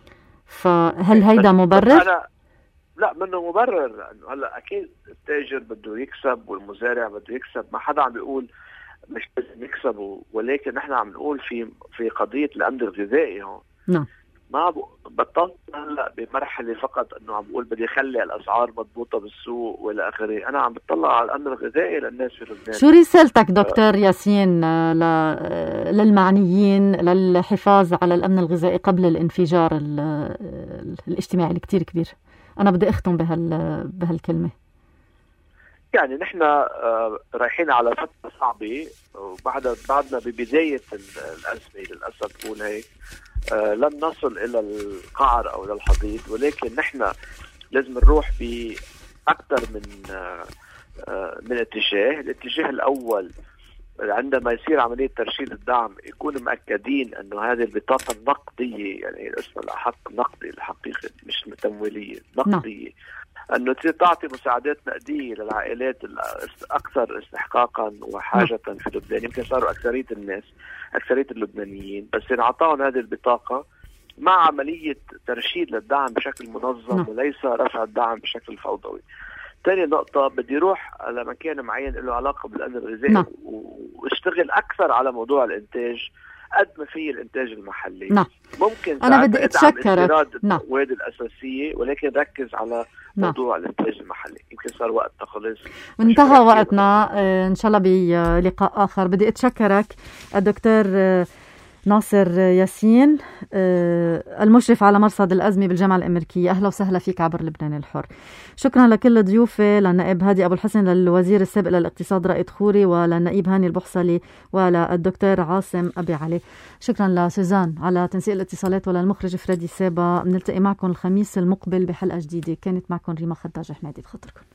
فهل هيدا مبرر؟ أنا لا، منه مبرر، لأنه هلا أكيد التاجر بده يكسب والمزارع بده يكسب، ما حدا عم بيقول مش لازم يكسبوا، ولكن نحن عم نقول في في قضية الأمن الغذائي هون. نعم. ما بطلت هلا بمرحله فقط انه عم بقول بدي اخلي الاسعار مضبوطه بالسوق والى اخره، انا عم بطلع على الامن الغذائي للناس في لبنان. شو رسالتك دكتور ياسين للمعنيين للحفاظ على الامن الغذائي قبل الانفجار الاجتماعي اللي كتير كبير؟ انا بدي اختم بهال بهالكلمه. يعني نحن رايحين على فتره صعبه، وبعد بعدنا ببدايه الازمه للاسف بقول هيك. آه لن نصل إلى القعر أو إلى الحضيض، ولكن نحن لازم نروح بأكثر من آه آه من اتجاه. الاتجاه الأول عندما يصير عملية ترشيد الدعم يكون مأكدين أنه هذه البطاقة النقدية، يعني الاسم الأحق نقدي الحقيقة مش تمويلية نقدية، أنه تعطي مساعدات نقدية للعائلات الأكثر استحقاقا وحاجة في لبنان. يمكن صاروا أكثرية الناس أكثرية اللبنانيين بس ينعطاهم هذه البطاقة مع عملية ترشيد للدعم بشكل منظم م. وليس رفع الدعم بشكل فوضوي. ثاني نقطة، بدي يروح على مكان معين له علاقة بالأمن الغذائي واشتغل أكثر على موضوع الإنتاج قد ما في الإنتاج المحلي. نعم. ممكن أنا بدي أتشكرك المواد الأساسية، ولكن ركز على موضوع نعم. الإنتاج المحلي. يمكن صار وقتنا خلص، انتهى وقتنا. إن شاء الله بلقاء آخر. بدي أتشكرك الدكتور ناصر ياسين، المشرف على مرصد الأزمة بالجامعة الأمريكية. أهلا وسهلا فيك عبر لبنان الحر. شكرا لكل ضيوفي، للنائب هادي أبو الحسن، للوزير السابق للاقتصاد رائد خوري، وللنائب هاني البحصلي، وللدكتور عاصم أبي علي. شكرا لسوزان على تنسيق الاتصالات، وللمخرج فريدي سابا. بنلتقي معكم الخميس المقبل بحلقة جديدة. كانت معكم ريما خداج حمادي. بخاطركم.